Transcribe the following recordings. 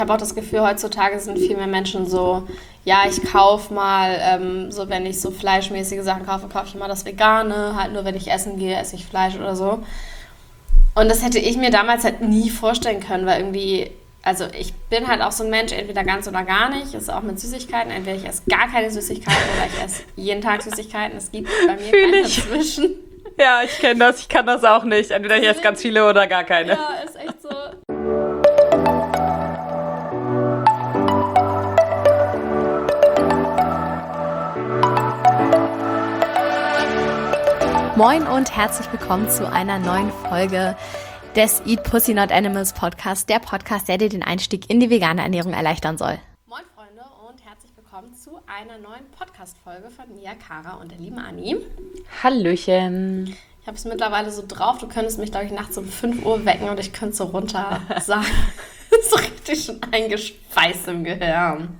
habe auch das Gefühl, heutzutage sind viel mehr Menschen so, ja, ich kaufe mal, so wenn ich so fleischmäßige Sachen kaufe ich immer das Vegane, halt nur wenn ich essen gehe, esse ich Fleisch oder so. Und das hätte ich mir damals halt nie vorstellen können, weil irgendwie, also ich bin halt auch so ein Mensch, entweder ganz oder gar nicht, ist auch mit Süßigkeiten, entweder ich esse gar keine Süßigkeiten oder ich esse jeden Tag Süßigkeiten, es gibt bei mir kein Dazwischen. Ja, ich kenne das, ich kann das auch nicht, entweder ich esse ganz viele oder gar keine. Ja, ist echt so. Moin und herzlich willkommen zu einer neuen Folge des Eat Pussy Not Animals Podcast, der Podcast, der dir den Einstieg in die vegane Ernährung erleichtern soll. Moin Freunde und herzlich willkommen zu einer neuen Podcast-Folge von mir, Kara und der lieben Anni. Hallöchen. Ich habe es mittlerweile so drauf, du könntest mich, glaube ich, nachts um 5 Uhr wecken und ich könnte so runter sagen. So richtig schon eingespeist im Gehirn.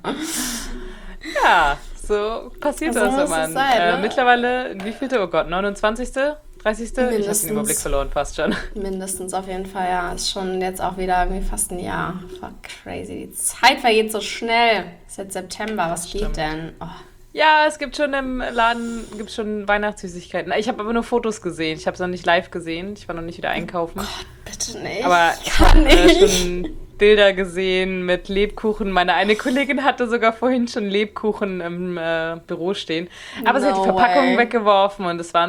Ja, so passiert das, wenn man ne? Mittlerweile, wie vielte? Oh Gott, 29., 30.? Mindestens. Ich habe den Überblick verloren, passt schon. Mindestens auf jeden Fall, ja. Ist schon jetzt auch wieder irgendwie fast ein Jahr. Fuck, crazy. Die Zeit vergeht so schnell. Ist jetzt September, was geht denn? Oh. Ja, es gibt schon im Laden schon Weihnachtssüßigkeiten. Ich habe aber nur Fotos gesehen. Ich habe es noch nicht live gesehen. Ich war noch nicht wieder einkaufen. Oh Gott, bitte nicht. Aber ich habe schon Bilder gesehen mit Lebkuchen. Meine eine Kollegin hatte sogar vorhin schon Lebkuchen im Büro stehen. Aber sie hat die Verpackung weggeworfen und es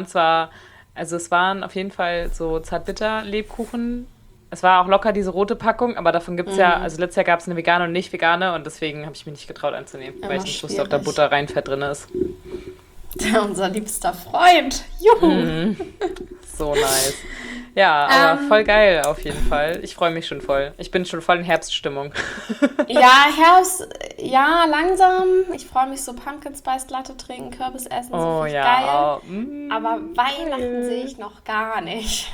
waren auf jeden Fall so Zartbitter-Lebkuchen. Es war auch locker diese rote Packung, aber davon gibt es ja, also letztes Jahr gab es eine vegane und nicht vegane und deswegen habe ich mich nicht getraut anzunehmen, weil ich nicht wusste, ob da Butter Reinfett drin ist. Unser liebster Freund. Juhu. So nice. Ja, aber voll geil auf jeden Fall. Ich freue mich schon voll. Ich bin schon voll in Herbststimmung. Ja, Herbst, ja, langsam. Ich freue mich so Pumpkin Spice Latte trinken, Kürbis essen, so viel geil. Aber Weihnachten sehe ich noch gar nicht.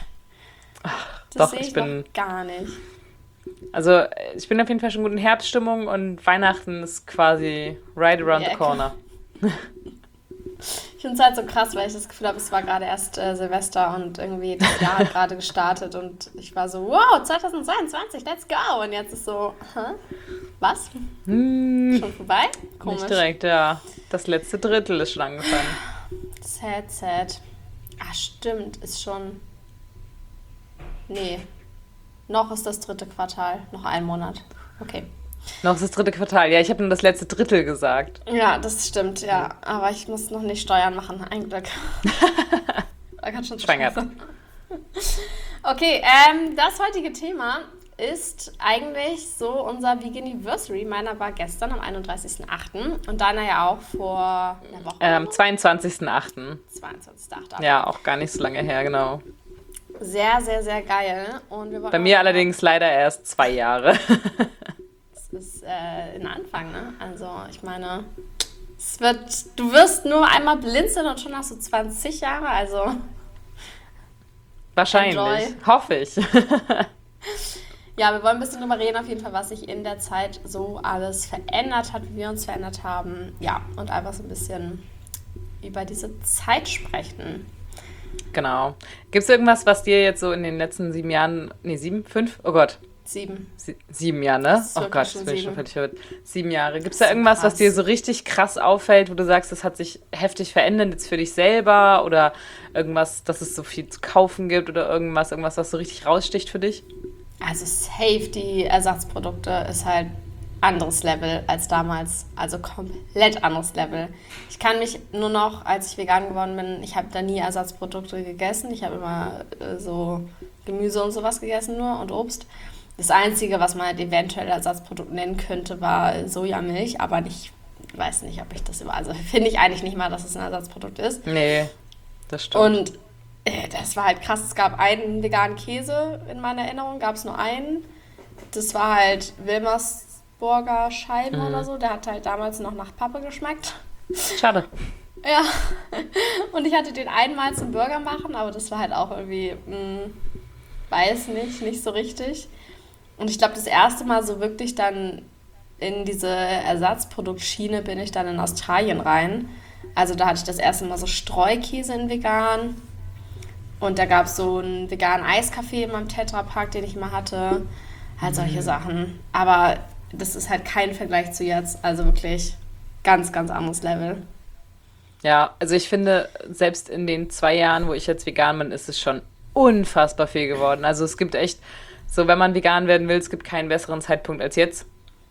Das sehe ich noch gar nicht. Also ich bin auf jeden Fall schon gut in Herbststimmung und Weihnachten ist quasi right around the corner. Ich finde es halt so krass, weil ich das Gefühl habe, es war gerade erst Silvester und irgendwie das Jahr hat gerade gestartet und ich war so, wow, 2022, let's go. Und jetzt ist so, was? Schon vorbei? Komisch. Nicht direkt, ja. Das letzte Drittel ist schon angefangen. Sad. Ah, stimmt, ist schon... Nee, noch ist das 3. Quartal, noch ein Monat. Okay. Noch ist das 3. Quartal, ja, ich habe nur das letzte Drittel gesagt. Ja, das stimmt, ja. Aber ich muss noch nicht Steuern machen, ein Glück. Da kann schon schwanger. Okay, das heutige Thema ist eigentlich so unser Veganiversary. Meiner war gestern am 31.08. und deiner ja auch vor einer Woche. Am 22.08. 22.08. Ja, auch gar nicht so lange her, genau. Sehr, sehr, sehr geil. Und wir bei mir allerdings leider erst 2 Jahre. Das ist ein Anfang, ne? Also ich meine, du wirst nur einmal blinzeln und schon hast du 20 Jahre, also wahrscheinlich, enjoy. Hoffe ich. Ja, wir wollen ein bisschen drüber reden, auf jeden Fall, was sich in der Zeit so alles verändert hat, wie wir uns verändert haben. Ja, und einfach so ein bisschen über diese Zeit sprechen. Genau. Gibt es irgendwas, was dir jetzt so in den letzten 7 Jahren, 5? Oh Gott. 7. 7 Jahre, ne? Oh Gott, das bin ich schon völlig verwirrt. 7 Jahre. Gibt es da irgendwas, was dir so richtig krass auffällt, wo du sagst, das hat sich heftig verändert jetzt für dich selber oder irgendwas, dass es so viel zu kaufen gibt oder irgendwas, was so richtig raussticht für dich? Also safe, die Ersatzprodukte ist halt anderes Level als damals, also komplett anderes Level. Ich kann mich nur noch, als ich vegan geworden bin, ich habe da nie Ersatzprodukte gegessen. Ich habe immer so Gemüse und sowas gegessen nur und Obst. Das Einzige, was man halt eventuell Ersatzprodukt nennen könnte, war Sojamilch, aber ich weiß nicht, ob ich das immer, also finde ich eigentlich nicht mal, dass es ein Ersatzprodukt ist. Nee, das stimmt. Und das war halt krass. Es gab einen veganen Käse in meiner Erinnerung, gab es nur einen. Das war halt Wilmersburger Scheiben oder so. Der hat halt damals noch nach Pappe geschmeckt. Schade. Ja. Und ich hatte den einmal zum Burger machen, aber das war halt auch irgendwie, weiß nicht so richtig. Und ich glaube, das erste Mal so wirklich dann in diese Ersatzproduktschiene bin ich dann in Australien rein. Also da hatte ich das erste Mal so Streukäse in vegan. Und da gab es so einen veganen Eiskaffee in meinem Tetrapack, den ich immer hatte. Halt solche Sachen. Aber das ist halt kein Vergleich zu jetzt. Also wirklich ganz, ganz anderes Level. Ja, also ich finde, selbst in den 2 Jahren, wo ich jetzt vegan bin, ist es schon unfassbar viel geworden. Also es gibt echt, so wenn man vegan werden will, es gibt keinen besseren Zeitpunkt als jetzt.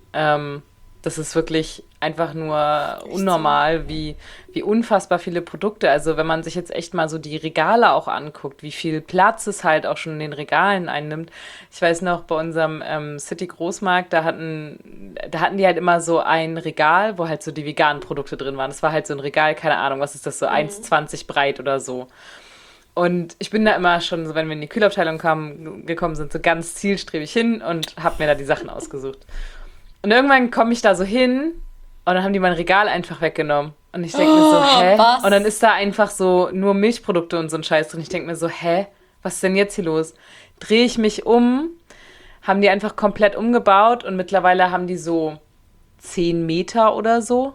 Das ist wirklich einfach nur unnormal, wie unfassbar viele Produkte. Also wenn man sich jetzt echt mal so die Regale auch anguckt, wie viel Platz es halt auch schon in den Regalen einnimmt. Ich weiß noch, bei unserem City Großmarkt, da hatten die halt immer so ein Regal, wo halt so die veganen Produkte drin waren. Das war halt so ein Regal, keine Ahnung, was ist das, so 1,20 breit oder so. Und ich bin da immer schon, so wenn wir in die Kühlabteilung gekommen sind, so ganz zielstrebig hin und habe mir da die Sachen ausgesucht. Und irgendwann komme ich da so hin und dann haben die mein Regal einfach weggenommen. Und ich denke mir so, hä? Was? Und dann ist da einfach so nur Milchprodukte und so ein Scheiß drin. Ich denke mir so, hä? Was ist denn jetzt hier los? Drehe ich mich um, haben die einfach komplett umgebaut und mittlerweile haben die so 10 Meter oder so.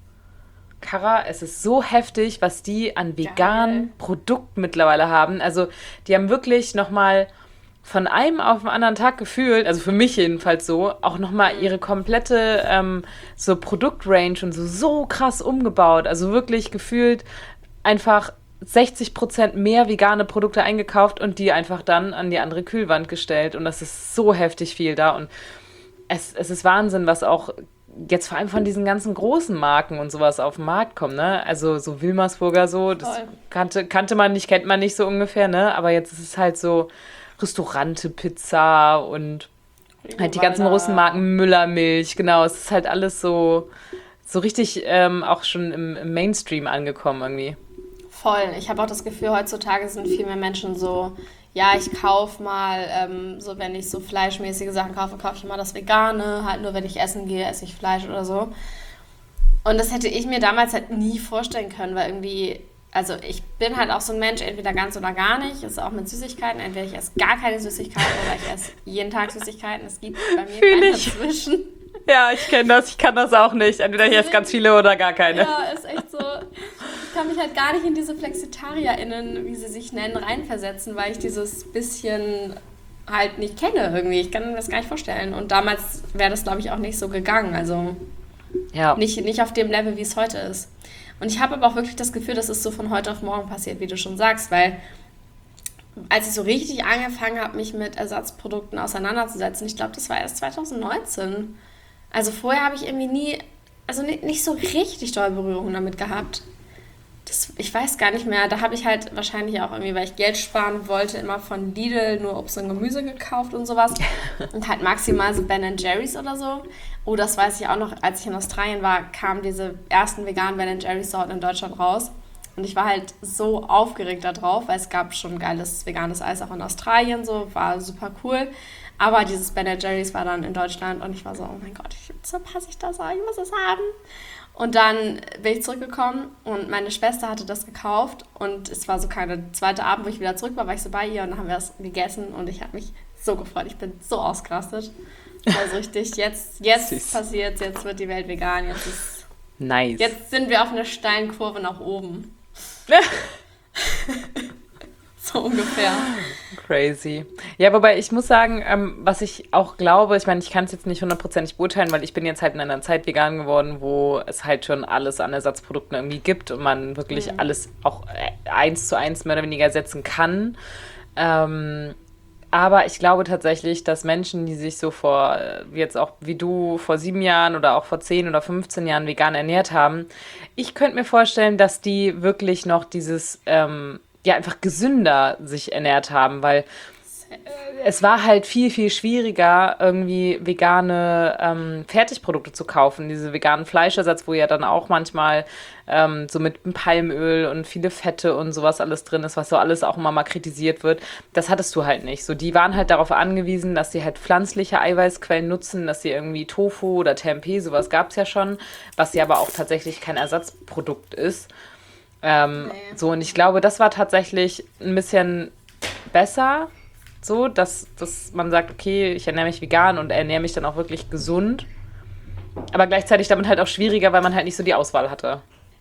Kara, es ist so heftig, was die an veganen Produkten mittlerweile haben. Also die haben wirklich nochmal von einem auf den anderen Tag gefühlt, also für mich jedenfalls so, auch nochmal ihre komplette so Produktrange und so krass umgebaut. Also wirklich gefühlt einfach 60% mehr vegane Produkte eingekauft und die einfach dann an die andere Kühlwand gestellt. Und das ist so heftig viel da. Und es ist Wahnsinn, was auch jetzt vor allem von diesen ganzen großen Marken und sowas auf den Markt kommt, ne? Also so Wilmersburger so, das kannte man nicht, kennt man nicht so ungefähr, ne? Aber jetzt ist es halt so Restaurante, Pizza und halt die ganzen großen Marken, Müllermilch, genau. Es ist halt alles so richtig auch schon im Mainstream angekommen irgendwie. Voll. Ich habe auch das Gefühl, heutzutage sind viel mehr Menschen so, ja, ich kaufe mal, so wenn ich so fleischmäßige Sachen kaufe ich immer das Vegane, halt nur wenn ich essen gehe, esse ich Fleisch oder so. Und das hätte ich mir damals halt nie vorstellen können, weil irgendwie, also ich bin halt auch so ein Mensch, entweder ganz oder gar nicht, ist auch mit Süßigkeiten, entweder ich esse gar keine Süßigkeiten oder ich esse jeden Tag Süßigkeiten, es gibt bei mir kein Dazwischen. Ja, ich kenne das, ich kann das auch nicht, entweder ich esse ganz viele oder gar keine. Ja, ist echt so, ich kann mich halt gar nicht in diese FlexitarierInnen, wie sie sich nennen, reinversetzen, weil ich dieses bisschen halt nicht kenne irgendwie, ich kann mir das gar nicht vorstellen und damals wäre das, glaube ich, auch nicht so gegangen, also ja. Nicht auf dem Level, wie es heute ist. Und ich habe aber auch wirklich das Gefühl, dass es so von heute auf morgen passiert, wie du schon sagst, weil als ich so richtig angefangen habe, mich mit Ersatzprodukten auseinanderzusetzen, ich glaube, das war erst 2019. Also vorher habe ich irgendwie nicht so richtig doll Berührung damit gehabt. Ich weiß gar nicht mehr, da habe ich halt wahrscheinlich auch irgendwie, weil ich Geld sparen wollte, immer von Lidl nur Obst und Gemüse gekauft und sowas. Und halt maximal so Ben & Jerry's oder so. Oh, das weiß ich auch noch, als ich in Australien war, kamen diese ersten veganen Ben & Jerry's Sorten in Deutschland raus. Und ich war halt so aufgeregt darauf, weil es gab schon geiles veganes Eis auch in Australien, so, war super cool. Aber dieses Ben & Jerry's war dann in Deutschland und ich war so, oh mein Gott, jetzt verpasse ich das, ich muss es haben. Und dann bin ich zurückgekommen und meine Schwester hatte das gekauft und es war so keine zweite Abend, wo ich wieder zurück war ich so bei ihr und dann haben wir das gegessen und ich habe mich so gefreut, ich bin so ausgerastet. Also richtig, jetzt passiert, jetzt wird die Welt vegan, nice. Jetzt sind wir auf einer steilen Kurve nach oben. So ungefähr. Crazy. Ja, wobei ich muss sagen, was ich auch glaube, ich meine, ich kann es jetzt nicht 100% beurteilen, weil ich bin jetzt halt in einer Zeit vegan geworden, wo es halt schon alles an Ersatzprodukten irgendwie gibt und man wirklich alles auch 1:1 mehr oder weniger ersetzen kann. Aber ich glaube tatsächlich, dass Menschen, die sich so jetzt auch wie du, vor 7 Jahren oder auch vor 10 oder 15 Jahren vegan ernährt haben, ich könnte mir vorstellen, dass die wirklich noch dieses einfach gesünder sich ernährt haben, weil es war halt viel, viel schwieriger, irgendwie vegane Fertigprodukte zu kaufen. Diese veganen Fleischersatz, wo ja dann auch manchmal so mit Palmöl und viele Fette und sowas alles drin ist, was so alles auch immer mal kritisiert wird. Das hattest du halt nicht. So, die waren halt darauf angewiesen, dass sie halt pflanzliche Eiweißquellen nutzen, dass sie irgendwie Tofu oder Tempeh, sowas gab es ja schon, was ja aber auch tatsächlich kein Ersatzprodukt ist. So, und ich glaube, das war tatsächlich ein bisschen besser, so, dass man sagt, okay, ich ernähre mich vegan und ernähre mich dann auch wirklich gesund. Aber gleichzeitig damit halt auch schwieriger, weil man halt nicht so die Auswahl hatte.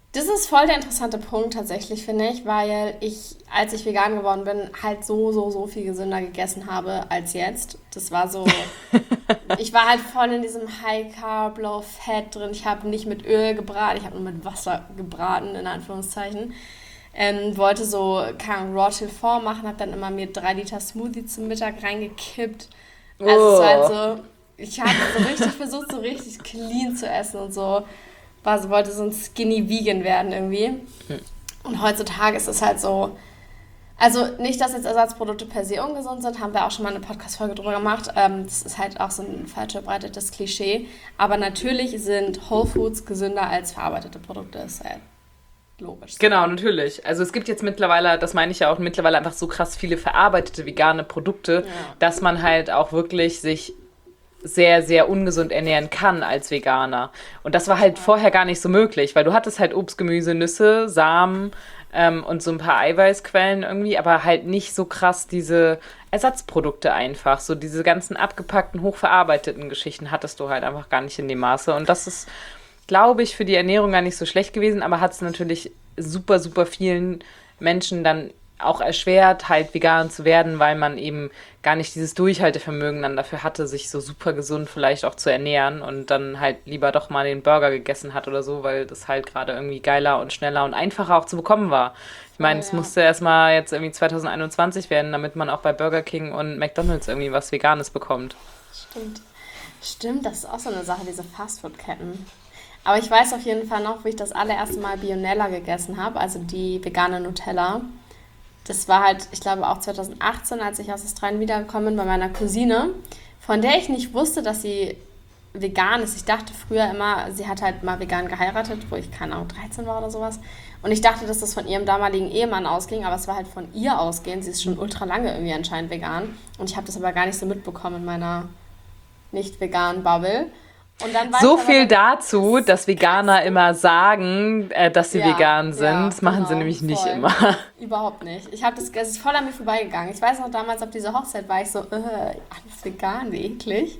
Das ist voll der interessante Punkt tatsächlich, finde ich, weil ich, als ich vegan geworden bin, halt so viel gesünder gegessen habe als jetzt. Das war so, ich war halt voll in diesem High Carb, Low Fat drin. Ich habe nicht mit Öl gebraten, ich habe nur mit Wasser gebraten, in Anführungszeichen. Wollte so, keine Ahnung, Raw Till 4 machen, habe dann immer mir 3 Liter Smoothie zum Mittag reingekippt. Also es war halt so, ich habe so richtig versucht, so richtig clean zu essen und so. Wollte so ein Skinny Vegan werden irgendwie. Und heutzutage ist es halt so, also nicht, dass jetzt Ersatzprodukte per se ungesund sind, haben wir auch schon mal eine Podcast-Folge drüber gemacht. Das ist halt auch so ein falsch verbreitetes Klischee. Aber natürlich sind Whole Foods gesünder als verarbeitete Produkte. Das ist halt logisch. Genau, natürlich. Also es gibt jetzt mittlerweile, das meine ich ja auch, mittlerweile einfach so krass viele verarbeitete vegane Produkte, dass man halt auch wirklich sich sehr, sehr ungesund ernähren kann als Veganer. Und das war halt vorher gar nicht so möglich, weil du hattest halt Obst, Gemüse, Nüsse, Samen und so ein paar Eiweißquellen irgendwie, aber halt nicht so krass diese Ersatzprodukte einfach. So diese ganzen abgepackten, hochverarbeiteten Geschichten hattest du halt einfach gar nicht in dem Maße. Und das ist, glaube ich, für die Ernährung gar nicht so schlecht gewesen, aber hat es natürlich super, super vielen Menschen dann auch erschwert, halt vegan zu werden, weil man eben gar nicht dieses Durchhaltevermögen dann dafür hatte, sich so super gesund vielleicht auch zu ernähren und dann halt lieber doch mal den Burger gegessen hat oder so, weil das halt gerade irgendwie geiler und schneller und einfacher auch zu bekommen war. Ich meine, es musste erstmal jetzt irgendwie 2021 werden, damit man auch bei Burger King und McDonald's irgendwie was Veganes bekommt. Stimmt, das ist auch so eine Sache, diese Fastfood-Ketten. Aber ich weiß auf jeden Fall noch, wie ich das allererste Mal Bionella gegessen habe, also die vegane Nutella. Das war halt, ich glaube, auch 2018, als ich aus Australien wiedergekommen bin, bei meiner Cousine, von der ich nicht wusste, dass sie vegan ist. Ich dachte früher immer, sie hat halt mal vegan geheiratet, wo ich, keine Ahnung, 13 war oder sowas. Und ich dachte, dass das von ihrem damaligen Ehemann ausging, aber es war halt von ihr ausgehend. Sie ist schon ultra lange irgendwie anscheinend vegan. Und ich habe das aber gar nicht so mitbekommen in meiner nicht veganen Bubble. Und dann so viel dazu, dass Veganer immer sagen, dass sie vegan sind. Ja, das machen sie nämlich nicht immer. Überhaupt nicht. Es ist voll an mir vorbeigegangen. Ich weiß noch damals, auf dieser Hochzeit war ich so, alles vegan, wie eklig.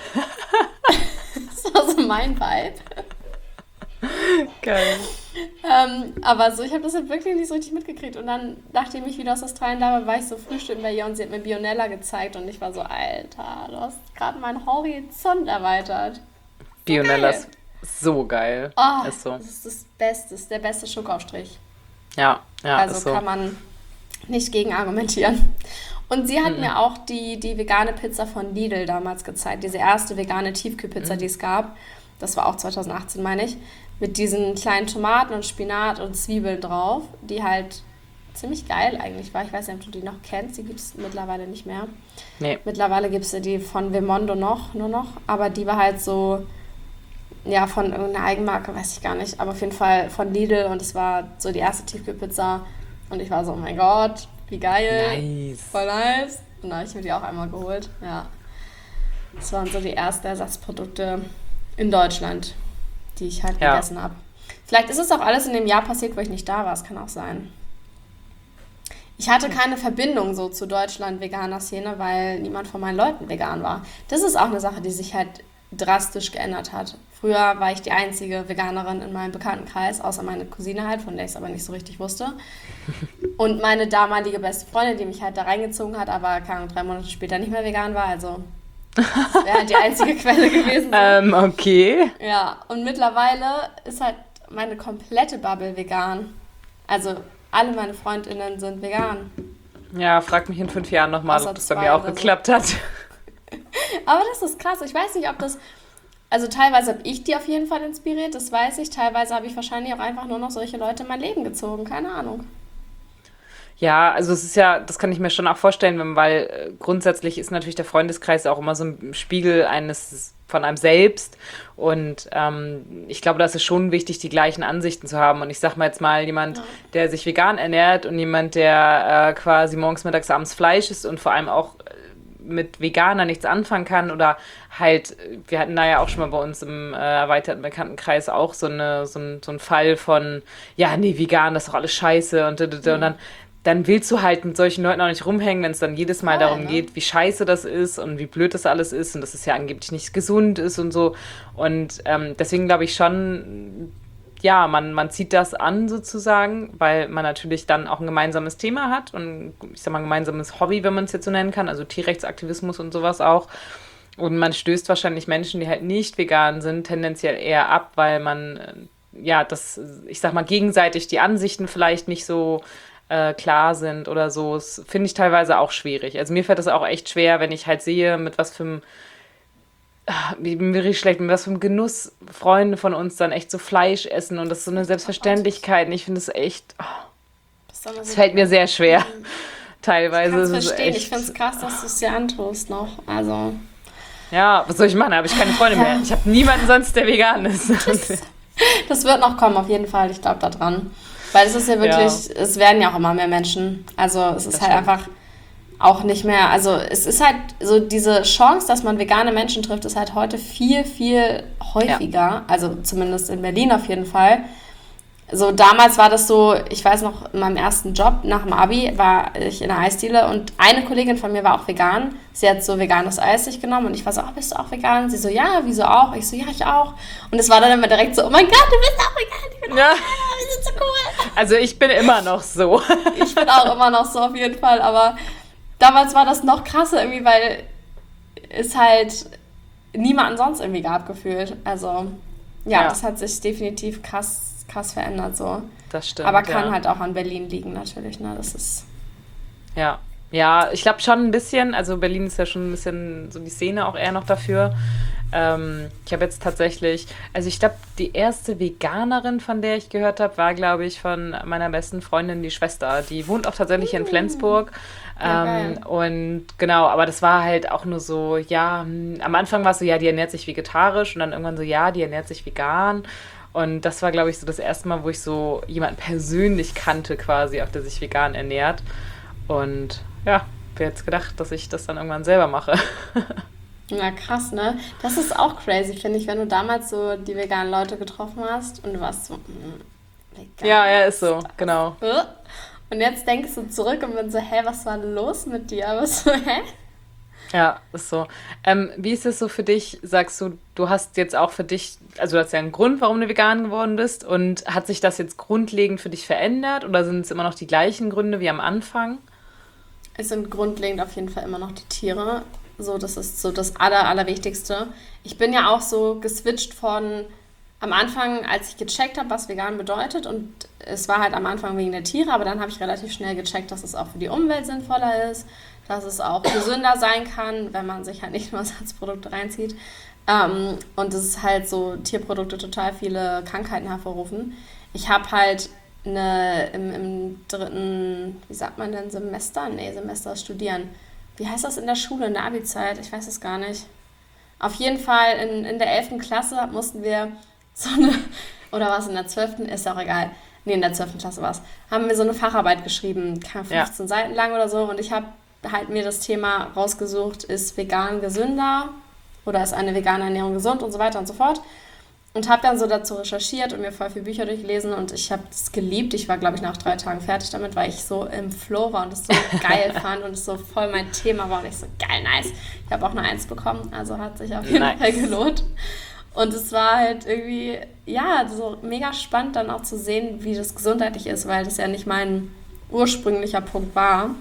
Das war so mein Vibe. Geil. Aber so, ich habe das halt wirklich nicht so richtig mitgekriegt. Und dann, nachdem ich wieder aus Australien da war ich so frühstücken bei ihr und sie hat mir Bionella gezeigt. Und ich war so, Alter, du hast gerade meinen Horizont erweitert. Bionella ist so geil. Oh, ist so. Das ist das Beste, das ist der beste Schokoaufstrich. Ja, also ist so. Kann man nicht gegen argumentieren. Und sie hat mir auch die vegane Pizza von Lidl damals gezeigt. Diese erste vegane Tiefkühlpizza, die es gab. Das war auch 2018, meine ich. Mit diesen kleinen Tomaten und Spinat und Zwiebeln drauf, die halt ziemlich geil eigentlich war. Ich weiß nicht, ob du die noch kennst. Die gibt es mittlerweile nicht mehr. Nee. Mittlerweile gibt es die von Vemondo nur noch. Aber die war halt so, ja, von irgendeiner Eigenmarke, weiß ich gar nicht. Aber auf jeden Fall von Lidl. Und es war so die erste Tiefkühlpizza. Und ich war so, oh mein Gott, wie geil. Nice. Voll nice. Und da habe ich mir die auch einmal geholt. Ja. Das waren so die ersten Ersatzprodukte in Deutschland, die ich halt gegessen habe. Vielleicht ist es auch alles in dem Jahr passiert, wo ich nicht da war. Es kann auch sein. Ich hatte keine Verbindung so zu Deutschland-veganer Szene, weil niemand von meinen Leuten vegan war. Das ist auch eine Sache, die sich halt drastisch geändert hat. Früher war ich die einzige Veganerin in meinem Bekanntenkreis, außer meine Cousine halt, von der ich es aber nicht so richtig wusste. Und meine damalige beste Freundin, die mich halt da reingezogen hat, aber keine Ahnung, 3 Monate später nicht mehr vegan war, also das wäre halt die einzige Quelle gewesen. Okay. Ja, und mittlerweile ist halt meine komplette Bubble vegan. Also alle meine FreundInnen sind vegan. Ja, frag mich in 5 Jahren nochmal, ob das bei mir auch geklappt hat. Aber das ist krass. Ich weiß nicht, ob das... Also teilweise habe ich die auf jeden Fall inspiriert, das weiß ich. Teilweise habe ich wahrscheinlich auch einfach nur noch solche Leute in mein Leben gezogen. Keine Ahnung. Ja, also es ist ja, das kann ich mir schon auch vorstellen, weil grundsätzlich ist natürlich der Freundeskreis auch immer so ein Spiegel von einem selbst. Und ich glaube, da ist es schon wichtig, die gleichen Ansichten zu haben. Und ich sag mal jetzt mal, jemand, der sich vegan ernährt und jemand, der quasi morgens, mittags, abends Fleisch isst und vor allem auch mit Veganer nichts anfangen kann oder halt, wir hatten da ja auch schon mal bei uns im erweiterten Bekanntenkreis auch so ein Fall von, ja, nee, vegan, das ist doch alles scheiße und dann willst du halt mit solchen Leuten auch nicht rumhängen, wenn es dann jedes Mal darum geht, wie scheiße das ist und wie blöd das alles ist und dass es ja angeblich nicht gesund ist und so. Und deswegen glaube ich schon, ja, man zieht das an sozusagen, weil man natürlich dann auch ein gemeinsames Thema hat und ich sag mal ein gemeinsames Hobby, wenn man es jetzt so nennen kann, also Tierrechtsaktivismus und sowas auch. Und man stößt wahrscheinlich Menschen, die halt nicht vegan sind, tendenziell eher ab, weil man, ja, das, ich sag mal, gegenseitig die Ansichten vielleicht nicht so klar sind oder so. Das finde ich teilweise auch schwierig. Also mir fällt das auch echt schwer, wenn ich halt sehe, mit was für einem schlecht, mit was für einem Genuss Freunde von uns dann echt so Fleisch essen und das ist so eine Selbstverständlichkeit. Und ich finde es echt, es fällt mir sehr schwer. Teilweise. Ich kann es verstehen. Ich finde es krass, dass du es dir antust noch. Also. Ja, was soll ich machen? Da habe ich keine Freunde mehr. Ich habe niemanden sonst, der vegan ist. Das wird noch kommen, auf jeden Fall. Ich glaube da dran. Weil es ist ja wirklich, es werden ja auch immer mehr Menschen. Also es ist halt einfach auch nicht mehr, also es ist halt so diese Chance, dass man vegane Menschen trifft, ist halt heute viel, viel häufiger. Ja. Also zumindest in Berlin auf jeden Fall. So damals war das so, ich weiß noch, in meinem ersten Job nach dem Abi war ich in der Eisdiele und eine Kollegin von mir war auch vegan. Sie hat so veganes Eis sich genommen und ich war so, bist du auch vegan? Sie so, ja, wieso auch? Ich so, ja, ich auch. Und es war dann immer direkt so, oh mein Gott, du bist auch vegan, ich bin auch vegan, wir sind so cool. Also ich bin immer noch so. Ich bin auch immer noch so auf jeden Fall, aber damals war das noch krasser irgendwie, weil es halt niemanden sonst irgendwie gab gefühlt. Also ja, das hat sich definitiv krass verändert so. Das stimmt. Aber kann halt auch an Berlin liegen natürlich, ne? Das ist. Ja, ich glaube schon ein bisschen, also Berlin ist ja schon ein bisschen so die Szene auch eher noch dafür. Ich habe jetzt tatsächlich, also ich glaube, die erste Veganerin, von der ich gehört habe, war, glaube ich, von meiner besten Freundin, die Schwester. Die wohnt auch tatsächlich in Flensburg. Und genau, aber das war halt auch nur so, ja, am Anfang war es so, ja, die ernährt sich vegetarisch und dann irgendwann so, ja, die ernährt sich vegan. Und das war, glaube ich, so das erste Mal, wo ich so jemanden persönlich kannte quasi, auch der sich vegan ernährt. Und ja, wer jetzt gedacht, dass ich das dann irgendwann selber mache. Na krass, ne? Das ist auch crazy, finde ich, wenn du damals so die veganen Leute getroffen hast und du warst so, vegan. Ja, ist so, genau. Und jetzt denkst du zurück und bin so, was war los mit dir? Aber so, Ja, ist so. Wie ist es so für dich? Sagst du, du hast jetzt auch für dich, also du hast ja einen Grund, warum du vegan geworden bist und hat sich das jetzt grundlegend für dich verändert oder sind es immer noch die gleichen Gründe wie am Anfang? Es sind grundlegend auf jeden Fall immer noch die Tiere. So, das ist so das Allerwichtigste. Ich bin ja auch so geswitcht von am Anfang, als ich gecheckt habe, was vegan bedeutet und es war halt am Anfang wegen der Tiere, aber dann habe ich relativ schnell gecheckt, dass es auch für die Umwelt sinnvoller ist, dass es auch gesünder sein kann, wenn man sich halt nicht nur Ersatzprodukte reinzieht. Und es ist halt so, Tierprodukte total viele Krankheiten hervorrufen. Ich habe halt im dritten, wie sagt man denn, Semester? Nee, Semester studieren. Wie heißt das in der Schule, in der Abi-Zeit? Ich weiß es gar nicht. Auf jeden Fall in der 11. Klasse mussten wir so eine, oder war es in der 12.? Ist auch egal. Nee, in der 12. Klasse war es. Haben wir so eine Facharbeit geschrieben, 15 Seiten lang oder so. Und ich habe halt mir das Thema rausgesucht, ist vegan gesünder oder ist eine vegane Ernährung gesund und so weiter und so fort. Und habe dann so dazu recherchiert und mir voll viele Bücher durchgelesen und ich habe es geliebt. Ich war, glaube ich, nach 3 Tagen fertig damit, weil ich so im Flow war und es so geil fand und es so voll mein Thema war und ich so, geil, nice. Ich habe auch eine 1 bekommen, also hat sich auf jeden Fall gelohnt. Und es war halt irgendwie, ja, so mega spannend dann auch zu sehen, wie das gesundheitlich ist, weil das ja nicht mein ursprünglicher Punkt war.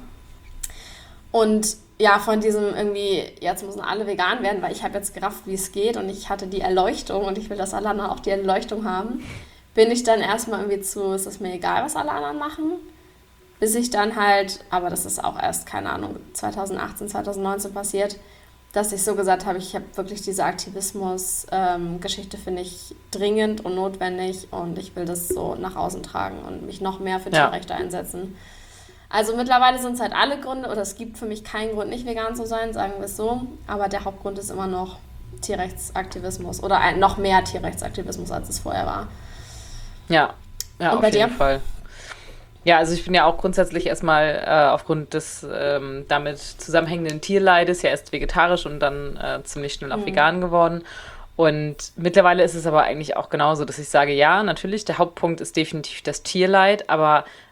Und ja, von diesem irgendwie, jetzt müssen alle vegan werden, weil ich habe jetzt gerafft, wie es geht und ich hatte die Erleuchtung und ich will, dass alle anderen auch die Erleuchtung haben, bin ich dann erstmal irgendwie es ist mir egal, was alle anderen machen, bis ich dann halt, aber das ist auch erst, keine Ahnung, 2018, 2019 passiert, dass ich so gesagt habe, ich habe wirklich diese Aktivismus-Geschichte finde ich dringend und notwendig und ich will das so nach außen tragen und mich noch mehr für Tierrechte einsetzen. Also mittlerweile sind es halt alle Gründe, oder es gibt für mich keinen Grund, nicht vegan zu sein, sagen wir es so. Aber der Hauptgrund ist immer noch Tierrechtsaktivismus oder noch mehr Tierrechtsaktivismus, als es vorher war. Ja, und auf jeden Fall. Ja, also ich bin ja auch grundsätzlich erstmal aufgrund des damit zusammenhängenden Tierleides ja erst vegetarisch und dann ziemlich schnell auch vegan geworden. Und mittlerweile ist es aber eigentlich auch genauso, dass ich sage, ja, natürlich, der Hauptpunkt ist definitiv das Tierleid, aber